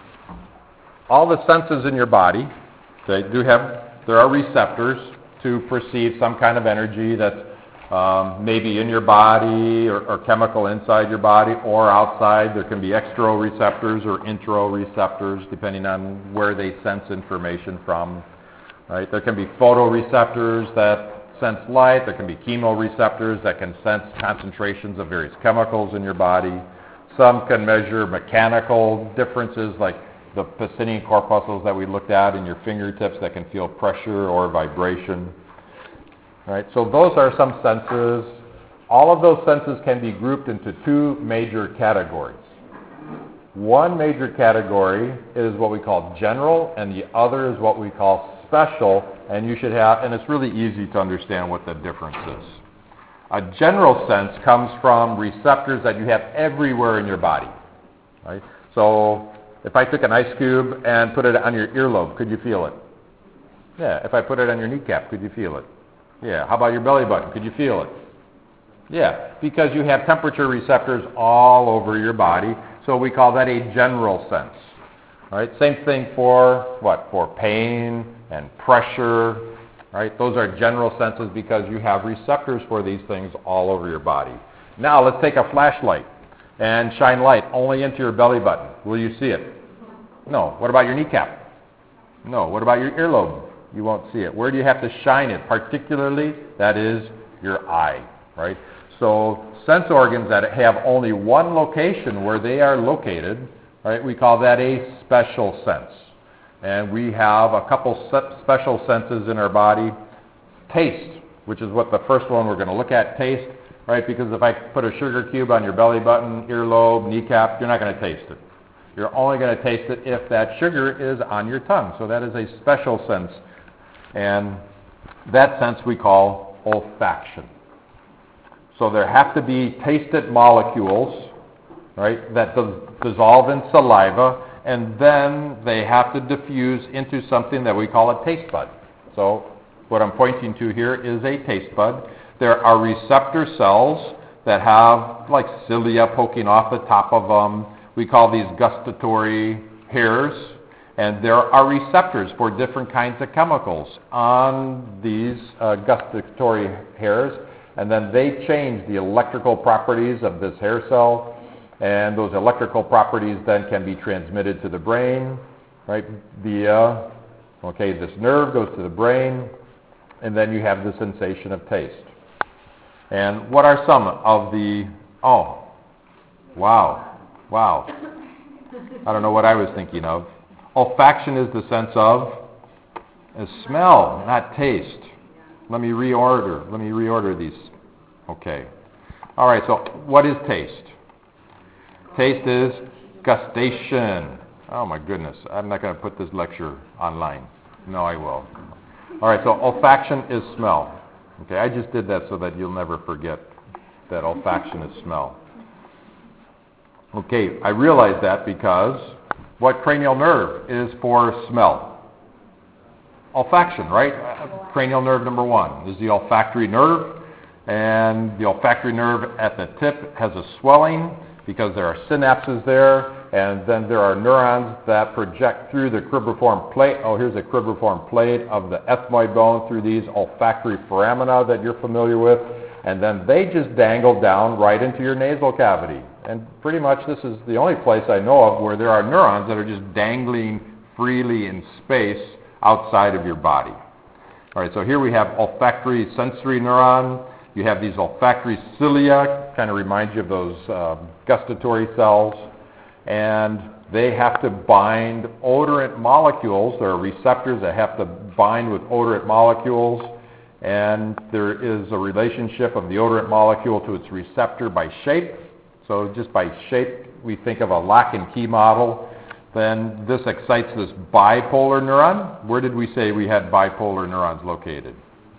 All the senses in your body, they do have, there are receptors to perceive some kind of energy that's um, maybe in your body or, or chemical inside your body or outside. There can be exteroreceptors or interoreceptors depending on where they sense information from. Right? There can be photoreceptors that sense light. There can be chemoreceptors that can sense concentrations of various chemicals in your body. Some can measure mechanical differences like the Pacinian corpuscles that we looked at in your fingertips that can feel pressure or vibration. Right? So those are some senses. All of those senses can be grouped into two major categories. One major category is what we call general, and the other is what we call special, and you should have, and it's really easy to understand what the difference is. A general sense comes from receptors that you have everywhere in your body. Right? So if I took an ice cube and put it on your earlobe, could you feel it? Yeah. If I put it on your kneecap, could you feel it? Yeah. How about your belly button? Could you feel it? Yeah. Because you have temperature receptors all over your body, so we call that a general sense. Right? Same thing for what? For pain and pressure. Right? Those are general senses because you have receptors for these things all over your body. Now let's take a flashlight and shine light only into your belly button. Will you see it? No. What about your kneecap? No. What about your earlobe? You won't see it. Where do you have to shine it? Particularly, that is your eye, right? So sense organs that have only one location where they are located, right, we call that a special sense. And we have a couple special senses in our body. taste, which is what the first one we're going to look at, taste, right? Because if I put a sugar cube on your belly button, earlobe, kneecap, you're not going to taste it. You're only going to taste it if that sugar is on your tongue. So that is a special sense. And that sense we call olfaction. So there have to be tasted molecules, right, that dis- dissolve in saliva, and then they have to diffuse into something that we call a taste bud. So what I'm pointing to here is a taste bud. There are receptor cells that have like cilia poking off the top of them. We call these gustatory hairs, and there are receptors for different kinds of chemicals on these uh, gustatory hairs, and then they change the electrical properties of this hair cell, and those electrical properties then can be transmitted to the brain, right, via, okay, this nerve goes to the brain, and then you have the sensation of taste. And what are some of the, oh, wow. Wow. I don't know what I was thinking of. Olfaction is the sense of a smell, not taste. Let me reorder. Let me reorder these. Okay. All right, so what is taste? Taste is gustation. Oh, my goodness. I'm not going to put this lecture online. No, I will. All right, so olfaction is smell. Okay, I just did that so that you'll never forget that olfaction is smell. Okay, I realize that because what cranial nerve is for smell? Olfaction, right? Uh, cranial nerve number one is the olfactory nerve, and the olfactory nerve at the tip has a swelling because there are synapses there, and then there are neurons that project through the cribriform plate. Oh, here's a cribriform plate of the ethmoid bone through these olfactory foramina that you're familiar with, and then they just dangle down right into your nasal cavity. And pretty much this is the only place I know of where there are neurons that are just dangling freely in space outside of your body. All right, so here we have olfactory sensory neuron. You have these olfactory cilia, kind of remind you of those uh, gustatory cells. And they have to bind odorant molecules. There are receptors that have to bind with odorant molecules. And there is a relationship of the odorant molecule to its receptor by shape. So just by shape, we think of a lock and key model. Then this excites this bipolar neuron. Where did we say we had bipolar neurons located?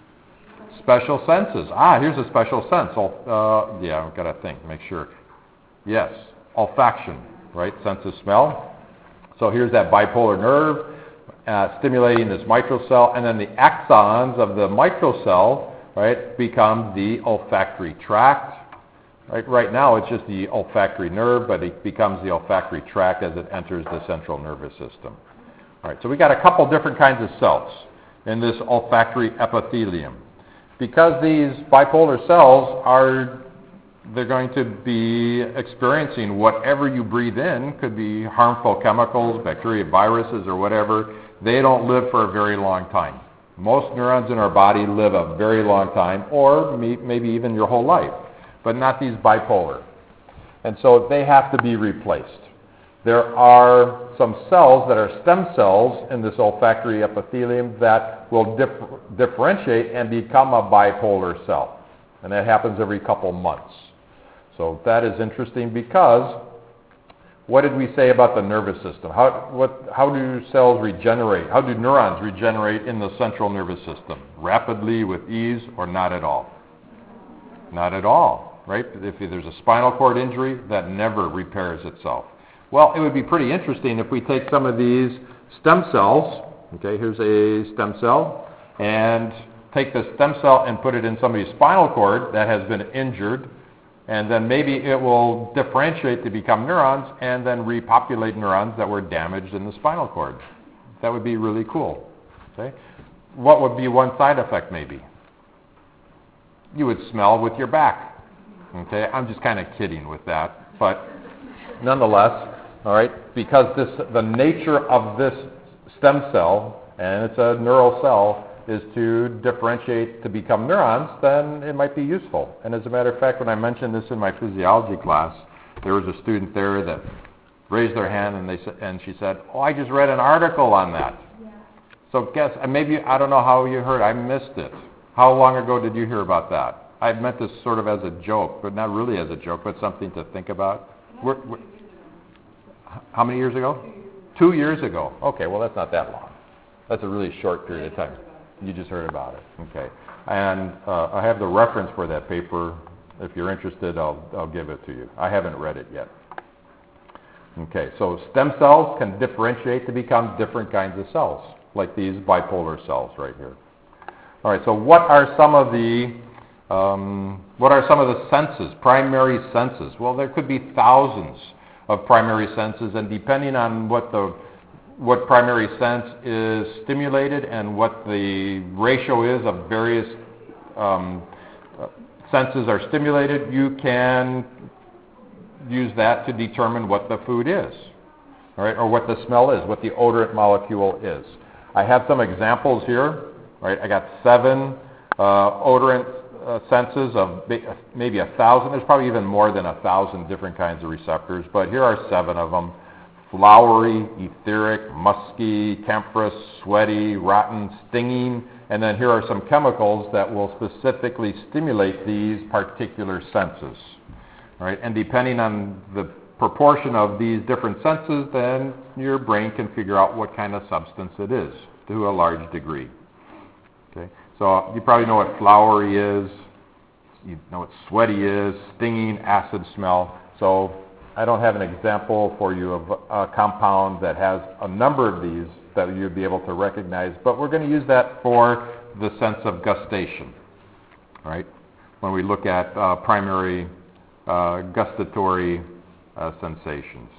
Special senses. Ah, here's a special sense. Uh, yeah, I've got to think, make sure. Yes, olfaction, right? Sense of smell. So here's that bipolar nerve uh, stimulating this microcell, and then the axons of the microcell, right, become the olfactory tract. Right, right now it's just the olfactory nerve, but it becomes the olfactory tract as it enters the central nervous system. All right, so we got a couple different kinds of cells in this olfactory epithelium. Because these bipolar cells are, they're going to be experiencing whatever you breathe in, could be harmful chemicals, bacteria, viruses, or whatever. They don't live for a very long time. Most neurons in our body live a very long time, or maybe even your whole life, but not these bipolar. And so they have to be replaced. There are some cells that are stem cells in this olfactory epithelium that will dif- differentiate and become a bipolar cell. And that happens every couple months. So that is interesting because what did we say about the nervous system? How, what, how do cells regenerate? How do neurons regenerate in the central nervous system? Rapidly, with ease, or not at all? Not at all, right? If there's a spinal cord injury, that never repairs itself. Well, it would be pretty interesting if we take some of these stem cells, okay, here's a stem cell, and take the stem cell and put it in somebody's spinal cord that has been injured, and then maybe it will differentiate to become neurons and then repopulate neurons that were damaged in the spinal cord. That would be really cool, okay? What would be one side effect maybe? You would smell with your back, okay? I'm just kind of kidding with that, but nonetheless, all right, because this, the nature of this stem cell, and it's a neural cell, is to differentiate to become neurons, then it might be useful. And as a matter of fact, when I mentioned this in my physiology class, there was a student there that raised their hand, and they and she said, "Oh, I just read an article on that." Yeah. So guess, maybe, I don't know how you heard, I missed it. How long ago did you hear about that? I meant this sort of as a joke, but not really as a joke, but something to think about. We're, we're, how many years ago? Two years ago. Okay, well, that's not that long. That's a really short period of time. You just heard about it. Okay. And uh, I have the reference for that paper. If you're interested, I'll, I'll give it to you. I haven't read it yet. Okay, so stem cells can differentiate to become different kinds of cells, like these bipolar cells right here. All right, so what are some of the um, what are some of the senses, primary senses? Well, there could be thousands of primary senses, and depending on what the what primary sense is stimulated and what the ratio is of various um, uh, senses are stimulated, you can use that to determine what the food is, all right, or what the smell is, what the odorant molecule is. I have some examples here. Right, I got seven uh, odorant uh, senses of maybe a thousand. There's probably even more than a thousand different kinds of receptors, but here are seven of them: flowery, etheric, musky, camphorous, sweaty, rotten, stinging, and then here are some chemicals that will specifically stimulate these particular senses. All right, and depending on the proportion of these different senses, then your brain can figure out what kind of substance it is to a large degree. Okay, so you probably know what flowery is, you know what sweaty is, stinging, acid smell. So I don't have an example for you of a compound that has a number of these that you'd be able to recognize, but we're going to use that for the sense of gustation, right? When we look at uh, primary uh, gustatory uh, sensations.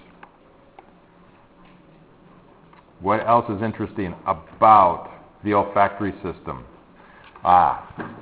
What else is interesting about the olfactory system? Ah,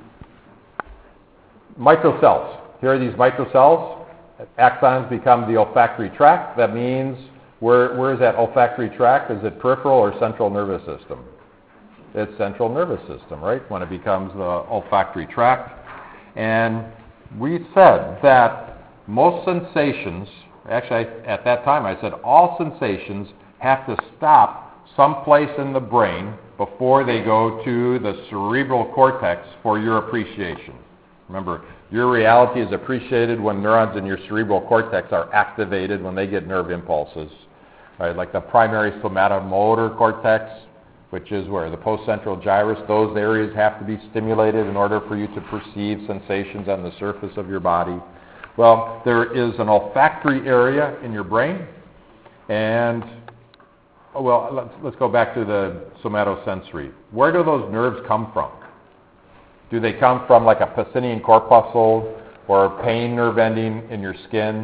microcells. Here are these microcells. Axons become the olfactory tract. That means, where, where is that olfactory tract? Is it peripheral or central nervous system? It's central nervous system, right? When it becomes the olfactory tract. And we said that most sensations, actually at that time I said all sensations have to stop someplace in the brain before they go to the cerebral cortex for your appreciation. Remember, your reality is appreciated when neurons in your cerebral cortex are activated when they get nerve impulses. Right? Like the primary somatomotor cortex, which is where the postcentral gyrus, those areas have to be stimulated in order for you to perceive sensations on the surface of your body. Well, there is an olfactory area in your brain, and Oh, well, let's, let's go back to the somatosensory. Where do those nerves come from? Do they come from like a Pacinian corpuscle or a pain nerve ending in your skin?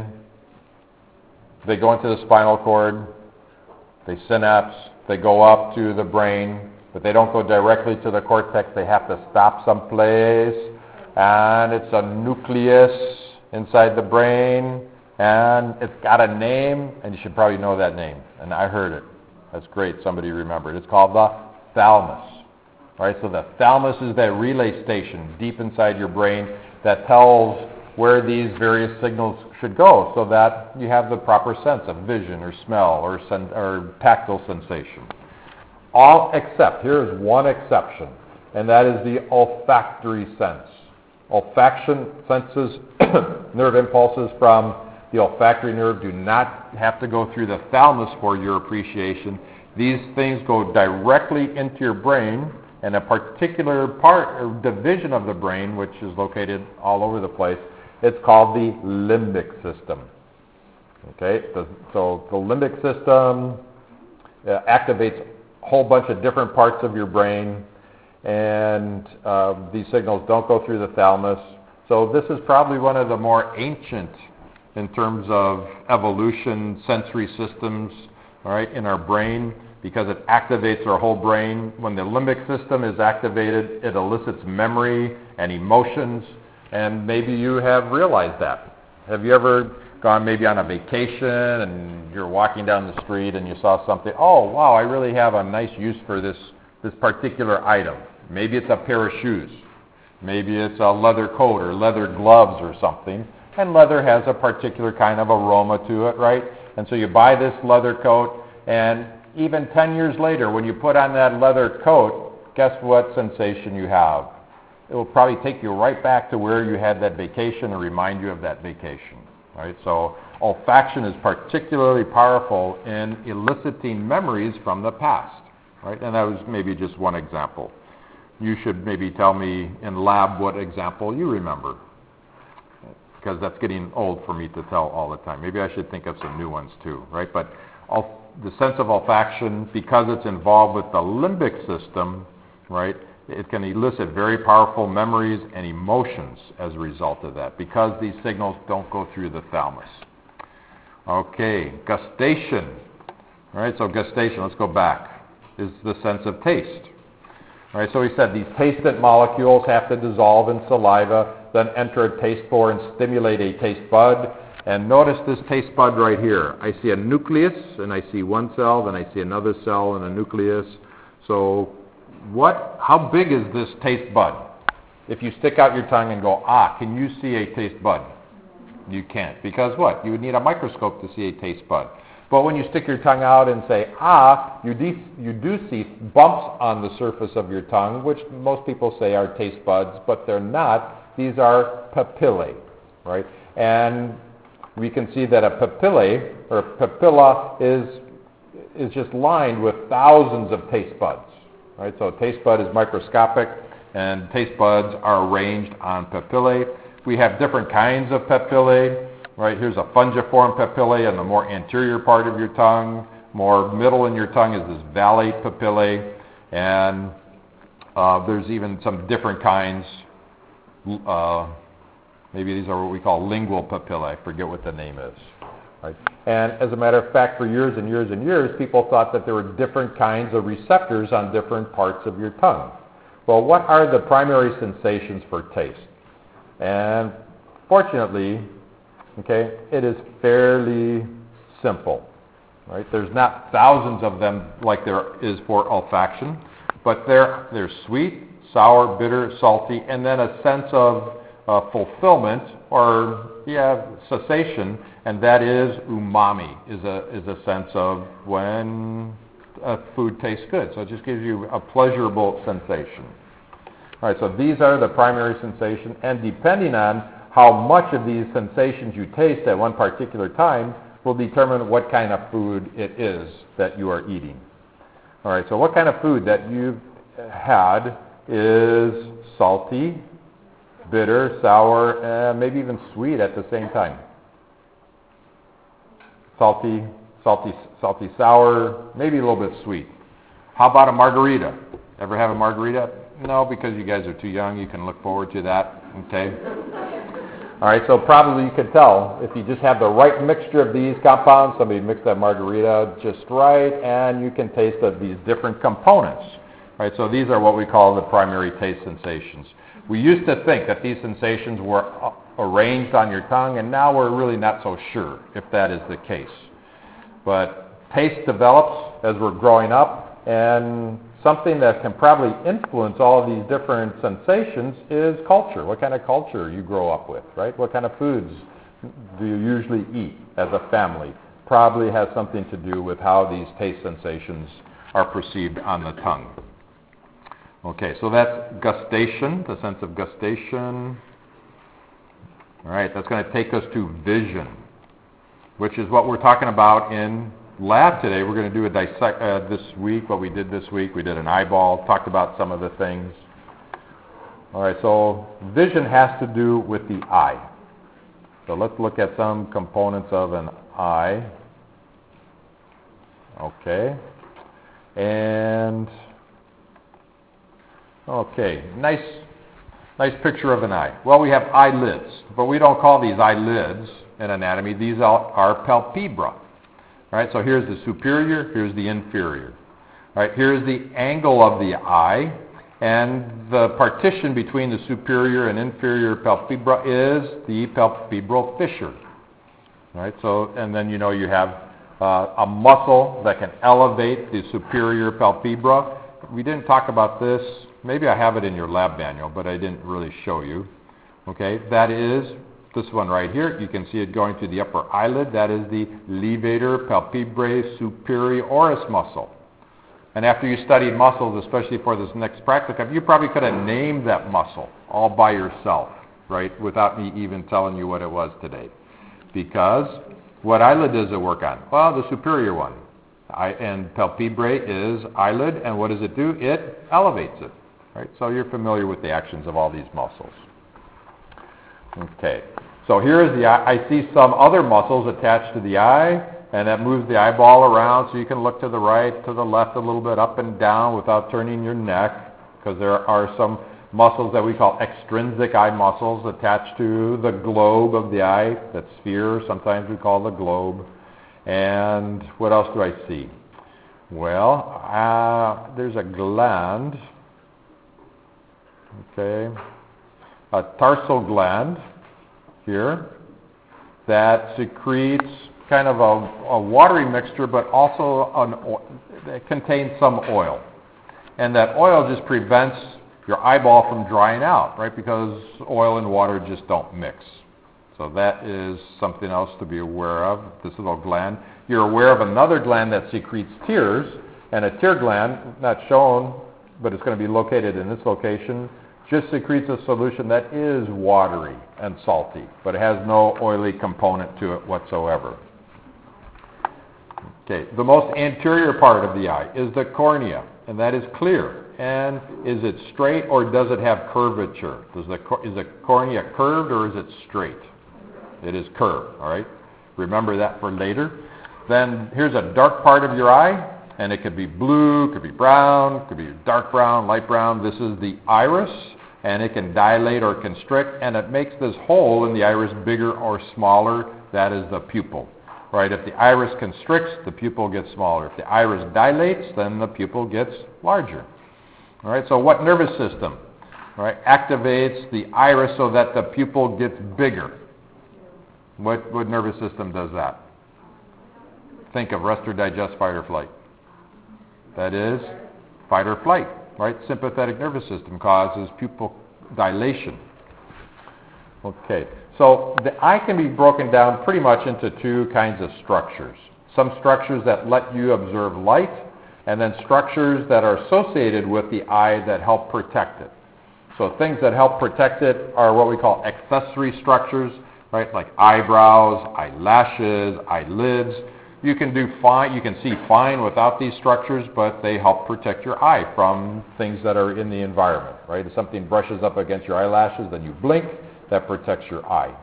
Do they go into the spinal cord? They synapse. They go up to the brain, but they don't go directly to the cortex. They have to stop someplace, and it's a nucleus inside the brain, and it's got a name, and you should probably know that name, and I heard it. That's great, somebody remembered. It's called the thalamus. All right, so the thalamus is that relay station deep inside your brain that tells where these various signals should go so that you have the proper sense of vision or smell or, sen- or tactile sensation. All except, here is one exception, and that is the olfactory sense. Olfaction senses, nerve impulses from the olfactory nerve do not have to go through the thalamus for your appreciation. These things go directly into your brain, and a particular part or division of the brain, which is located all over the place, it's called the limbic system. Okay, the, so the limbic system uh, activates a whole bunch of different parts of your brain, and uh, these signals don't go through the thalamus. So this is probably one of the more ancient in terms of evolution sensory systems, all right, in our brain, because it activates our whole brain. When the limbic system is activated, it elicits memory and emotions, and maybe you have realized that. Have you ever gone maybe on a vacation and you're walking down the street and you saw something, oh, wow, I really have a nice use for this, this particular item. Maybe it's a pair of shoes. Maybe it's a leather coat or leather gloves or something. And leather has a particular kind of aroma to it, right? And so you buy this leather coat, and even ten years later, when you put on that leather coat, guess what sensation you have? it will probably take you right back to where you had that vacation and remind you of that vacation, right? So olfaction is particularly powerful in eliciting memories from the past, right? And that was maybe just one example. You should maybe tell me in lab what example you remember, because that's getting old for me to tell all the time. Maybe I should think of some new ones too, right? But all, the sense of olfaction, because it's involved with the limbic system, right, it can elicit very powerful memories and emotions as a result of that, because these signals don't go through the thalamus. Okay, gustation. All right, so gustation, let's go back, is the sense of taste. All right, so we said these tasted molecules have to dissolve in saliva, then enter a taste pore and stimulate a taste bud. And notice this taste bud right here. I see a nucleus, and I see one cell, then I see another cell and a nucleus. So what? How big is this taste bud? If you stick out your tongue and go, ah, can you see a taste bud? You can't. Because what? You would need a microscope to see a taste bud. But when you stick your tongue out and say, ah, you, de- you do see bumps on the surface of your tongue, which most people say are taste buds, but they're not. These are papillae, right? And we can see that a papillae, or papilla, is, is just lined with thousands of taste buds. Right, so a taste bud is microscopic, and taste buds are arranged on papillae. We have different kinds of papillae. Right, here's a fungiform papillae in the more anterior part of your tongue. More middle in your tongue is this vallate papillae, and uh, there's even some different kinds. Uh, maybe these are what we call lingual papillae. I forget what the name is. Right. And as a matter of fact, for years and years and years, people thought that there were different kinds of receptors on different parts of your tongue. Well, what are the primary sensations for taste? And fortunately, okay, it is fairly simple. Right? There's not thousands of them like there is for olfaction, but they're, they're sweet, sour, bitter, salty, and then a sense of uh, fulfillment or, yeah, cessation, and that is umami, is a is a sense of when a food tastes good. So it just gives you a pleasurable sensation. All right, so these are the primary sensations, and depending on how much of these sensations you taste at one particular time will determine what kind of food it is that you are eating. All right, so what kind of food that you've had is salty, bitter, sour, and maybe even sweet at the same time. Salty, salty, salty, sour, maybe a little bit sweet. How about a margarita? Ever have a margarita? No, because you guys are too young. You can look forward to that, okay? All right, so probably you could tell if you just have the right mixture of these compounds, somebody mixed that margarita just right, and you can taste of these different components. All right, so these are what we call the primary taste sensations. We used to think that these sensations were arranged on your tongue, and now we're really not so sure if that is the case. But taste develops as we're growing up, and something that can probably influence all of these different sensations is culture. What kind of culture you grow up with, right? What kind of foods do you usually eat as a family? Probably has something to do with how these taste sensations are perceived on the tongue. Okay, so that's gustation, the sense of gustation. All right, that's going to take us to vision, which is what we're talking about in lab today. We're going to do a dissect uh, this week, what we did this week. We did an eyeball, talked about some of the things. All right, so vision has to do with the eye. So let's look at some components of an eye. Okay, and okay, nice, nice picture of an eye. Well, we have eyelids, but we don't call these eyelids in anatomy. These are, are palpebra. All right, so here's the superior, here's the inferior. All right, here's the angle of the eye, and the partition between the superior and inferior palpebra is the palpebral fissure. All right, so, and then you know you have uh, a muscle that can elevate the superior palpebra. We didn't talk about this. Maybe I have it in your lab manual, but I didn't really show you. Okay, that is this one right here. You can see it going to the upper eyelid. That is the levator palpebrae superioris muscle. And after you studied muscles, especially for this next practicum, you probably could have named that muscle all by yourself, right, without me even telling you what it was today. Because what eyelid does it work on? Well, the superior one. I, and palpebrae is eyelid, and what does it do? It elevates it, right? So you're familiar with the actions of all these muscles. Okay, so here is the eye. I see some other muscles attached to the eye, and that moves the eyeball around, so you can look to the right, to the left, a little bit up and down without turning your neck, because there are some muscles that we call extrinsic eye muscles attached to the globe of the eye, that sphere, sometimes we call the globe. And what else do I see? Well, uh, there's a gland, okay, a tarsal gland here that secretes kind of a, a watery mixture, but also an oil, it contains some oil. And that oil just prevents your eyeball from drying out, right? Because oil and water just don't mix. So that is something else to be aware of, this little gland. You're aware of another gland that secretes tears, and a tear gland, not shown, but it's going to be located in this location, just secretes a solution that is watery and salty, but it has no oily component to it whatsoever. Okay, the most anterior part of the eye is the cornea, and that is clear. And is it straight or does it have curvature? Does the, is the cornea curved or is it straight? It is curved, all right? Remember that for later. Then here's a dark part of your eye, and it could be blue, could be brown, could be dark brown, light brown. This is the iris, and it can dilate or constrict, and it makes this hole in the iris bigger or smaller. That is the pupil, right? If the iris constricts, the pupil gets smaller. If the iris dilates, then the pupil gets larger. All right, so what nervous system, right, activates the iris so that the pupil gets bigger? What, what nervous system does that? Think of rest or digest, fight or flight. That is fight or flight, right? Sympathetic nervous system causes pupil dilation. Okay, so the eye can be broken down pretty much into two kinds of structures. Some structures that let you observe light, and then structures that are associated with the eye that help protect it. So things that help protect it are what we call accessory structures, right? Like eyebrows, eyelashes, eyelids. You can do fine, you can see fine without these structures, but they help protect your eye from things that are in the environment, right? If something brushes up against your eyelashes, then you blink, that protects your eye.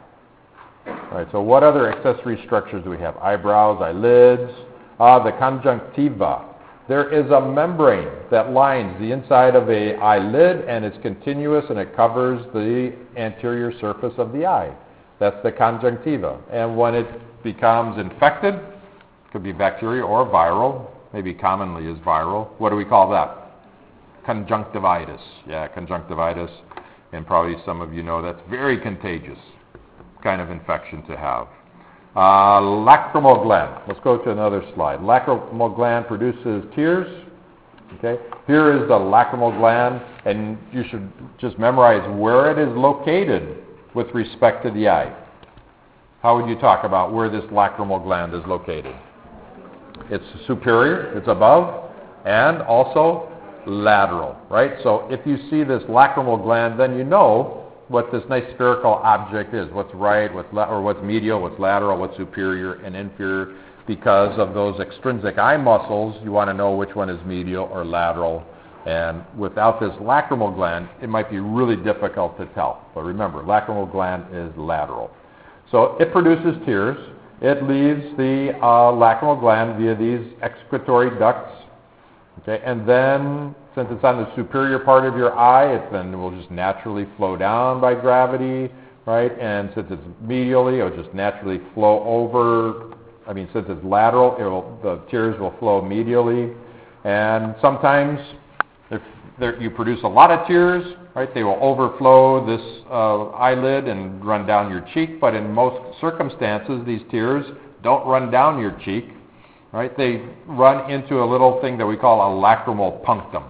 All right, so what other accessory structures do we have? Eyebrows, eyelids, uh, the conjunctiva. There is a membrane that lines the inside of an eyelid, and it's continuous, and it covers the anterior surface of the eye. That's the conjunctiva. And when it becomes infected, it could be bacteria or viral, maybe commonly is viral. What do we call that? Conjunctivitis. Yeah, conjunctivitis. And probably some of you know that's very contagious kind of infection to have. Uh, lacrimal gland. Let's go to another slide. Lacrimal gland produces tears. Okay. Here is the lacrimal gland, and you should just memorize where it is located with respect to the eye. How would you talk about where this lacrimal gland is located? It's superior, it's above, and also lateral, right? So if you see this lacrimal gland, then you know what this nice spherical object is, what's right, what's la- or what's medial, what's lateral, what's superior and inferior. Because of those extrinsic eye muscles, you want to know which one is medial or lateral. And without this lacrimal gland, it might be really difficult to tell. But remember, lacrimal gland is lateral. So it produces tears. It leaves the uh, lacrimal gland via these excretory ducts. Okay, and then since it's on the superior part of your eye, it then will just naturally flow down by gravity, right? And since it's medially, it'll just naturally flow over. I mean, since it's lateral, it will, the tears will flow medially. And sometimes, if there, you produce a lot of tears, right, they will overflow this uh, eyelid and run down your cheek. But in most circumstances, these tears don't run down your cheek, right? They run into a little thing that we call a lacrimal punctum.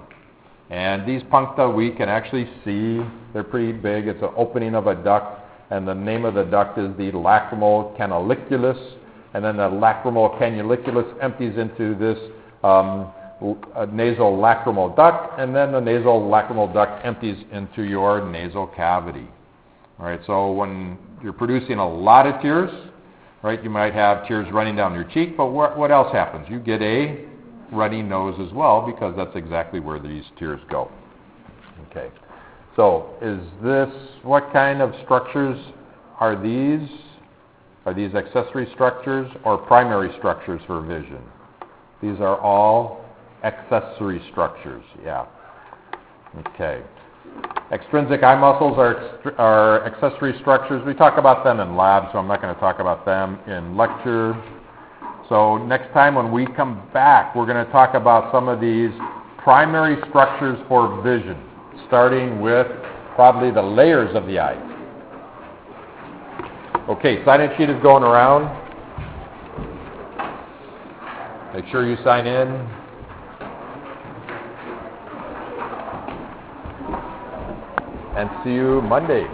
And these puncta we can actually see. They're pretty big. It's an opening of a duct, and the name of the duct is the lacrimal canaliculus. And then the lacrimal canaliculus empties into this um, uh, nasolacrimal duct, and then the nasolacrimal duct empties into your nasal cavity. All right, so when you're producing a lot of tears, right, you might have tears running down your cheek, but what, what else happens? You get a runny nose as well, because that's exactly where these tears go. Okay, so is this, what kind of structures are these? Are these accessory structures or primary structures for vision? These are all accessory structures, yeah. Okay. Extrinsic eye muscles are, ext- are accessory structures. We talk about them in lab, so I'm not going to talk about them in lecture. So next time when we come back, we're going to talk about some of these primary structures for vision, starting with probably the layers of the eye. Okay, sign-in sheet is going around. Make sure you sign in. And see you Monday.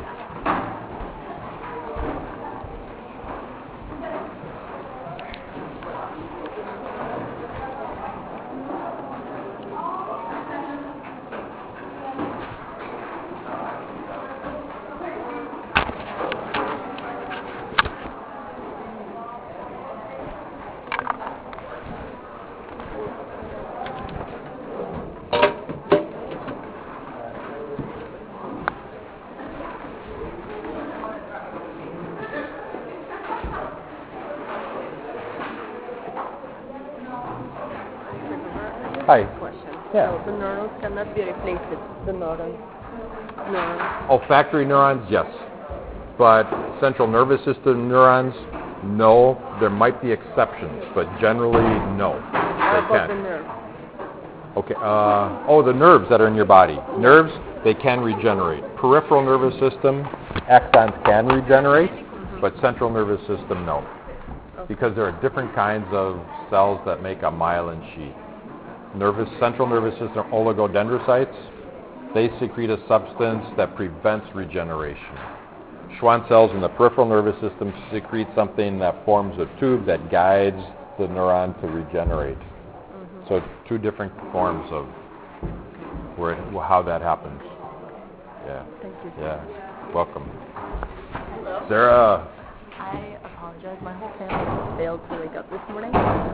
Hi. Question. Yeah. So the neurons cannot be replaced with the neurons. neurons. Olfactory neurons, yes. But central nervous system neurons, no. There might be exceptions, but generally, no. How They about can't. the nerves? Okay. Uh, oh, the nerves that are in your body. Nerves, they can regenerate. Peripheral nervous system, axons can regenerate, Mm-hmm. but central nervous system, no. Okay. Because there are different kinds of cells that make a myelin sheath. Nervous, central nervous system oligodendrocytes, they secrete a substance that prevents regeneration. Schwann cells in the peripheral nervous system secrete something that forms a tube that guides the neuron to regenerate. Mm-hmm. So two different forms of where it, how that happens. Yeah. Thank you. Yeah. Welcome. Hello. Sarah. I apologize. My whole family just failed to wake up this morning.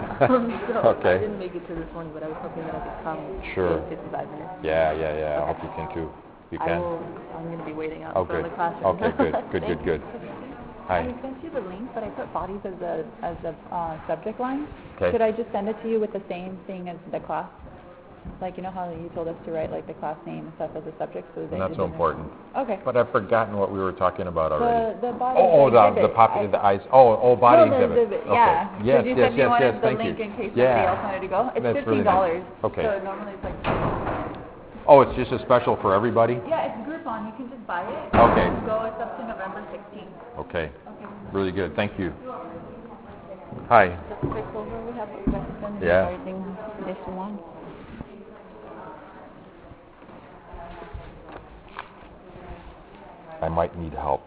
so Okay. I didn't make it to this morning, but I was hoping that I could come Sure. in fifty-five minutes. Yeah, yeah, yeah. I hope you can too. You I can. will, I'm going to be waiting out Oh, in front good. of the classroom. Okay, good, good, Thank good, good. I Hi. sent you the link, but I put bodies as a as a uh, subject line. Okay. Should I just send it to you with the same thing as the class? Like, you know how you told us to write like the class name and stuff as a subject, so they Not it so didn't- important. Okay. But I've forgotten what we were talking about already. The the body. Oh, oh, the the exhibit. pop, I- the eyes. Oh, oh, body no, the, exhibit. the, Okay. yeah. Yes, you yes, said you yes, wanted yes. the Thank link you. in case Yeah. somebody else wanted to go. It's That's really fifteen dollars. nice. Okay. So normally it's like. Oh, it's just a special for everybody? Yeah, it's Groupon. You can just buy it. Okay. And go. It's up to November sixteenth. Okay. Okay. Really good. Thank you. Hi. Just a quick over. We have a question. Yeah. Regarding this one. I might need help.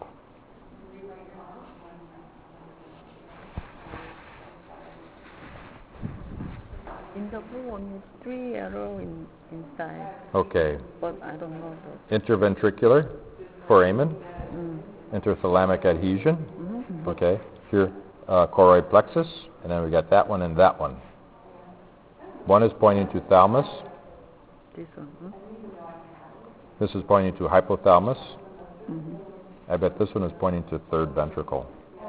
In the bone, it's three arrow in, inside, Okay. but I don't know the. Interventricular foramen, Mm. interthalamic adhesion. Mm-hmm. Okay. Here, uh, choroid plexus, and then we got that one and that one. One is pointing to thalamus. This one. Huh? This is pointing to hypothalamus. Mm-hmm. I bet this one is pointing to third ventricle.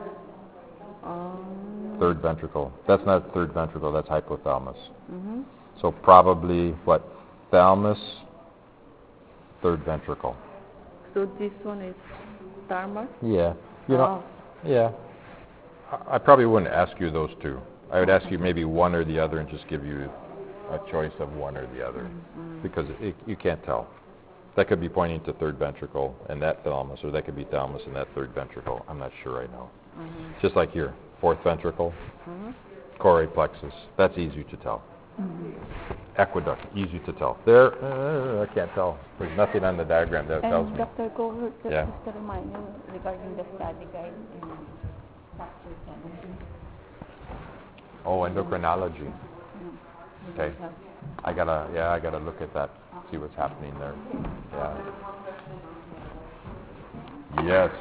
Um, Third ventricle. That's not third ventricle, that's hypothalamus. Mm-hmm. So probably, what, thalamus, third ventricle. So this one is Dharma? Yeah. You know, yeah. I, I probably wouldn't ask you those two. I would ask you maybe one or the other and just give you a choice of one or the other. Mm-hmm. Because it, you can't tell. That could be pointing to third ventricle and that thalamus, or that could be thalamus and that third ventricle. I'm not sure right now. Mm-hmm. Just like here, fourth ventricle, Mm-hmm. choroid plexus. That's easy to tell. Mm-hmm. Aqueduct, easy to tell. There, uh, I can't tell. There's nothing on the diagram that tells And me. Doctor Gover, just Yeah. just a reminder regarding the study guide in chapter seventeen. Oh, endocrinology. Yeah. Okay. We have I gotta, yeah, I gotta look at that, see what's happening there. Yeah. Yes.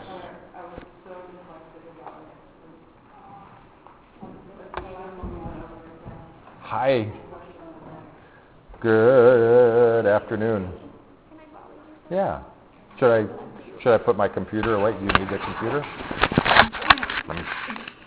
Hi. Good afternoon. Yeah. Should I, should I put my computer away? You need the computer? Let me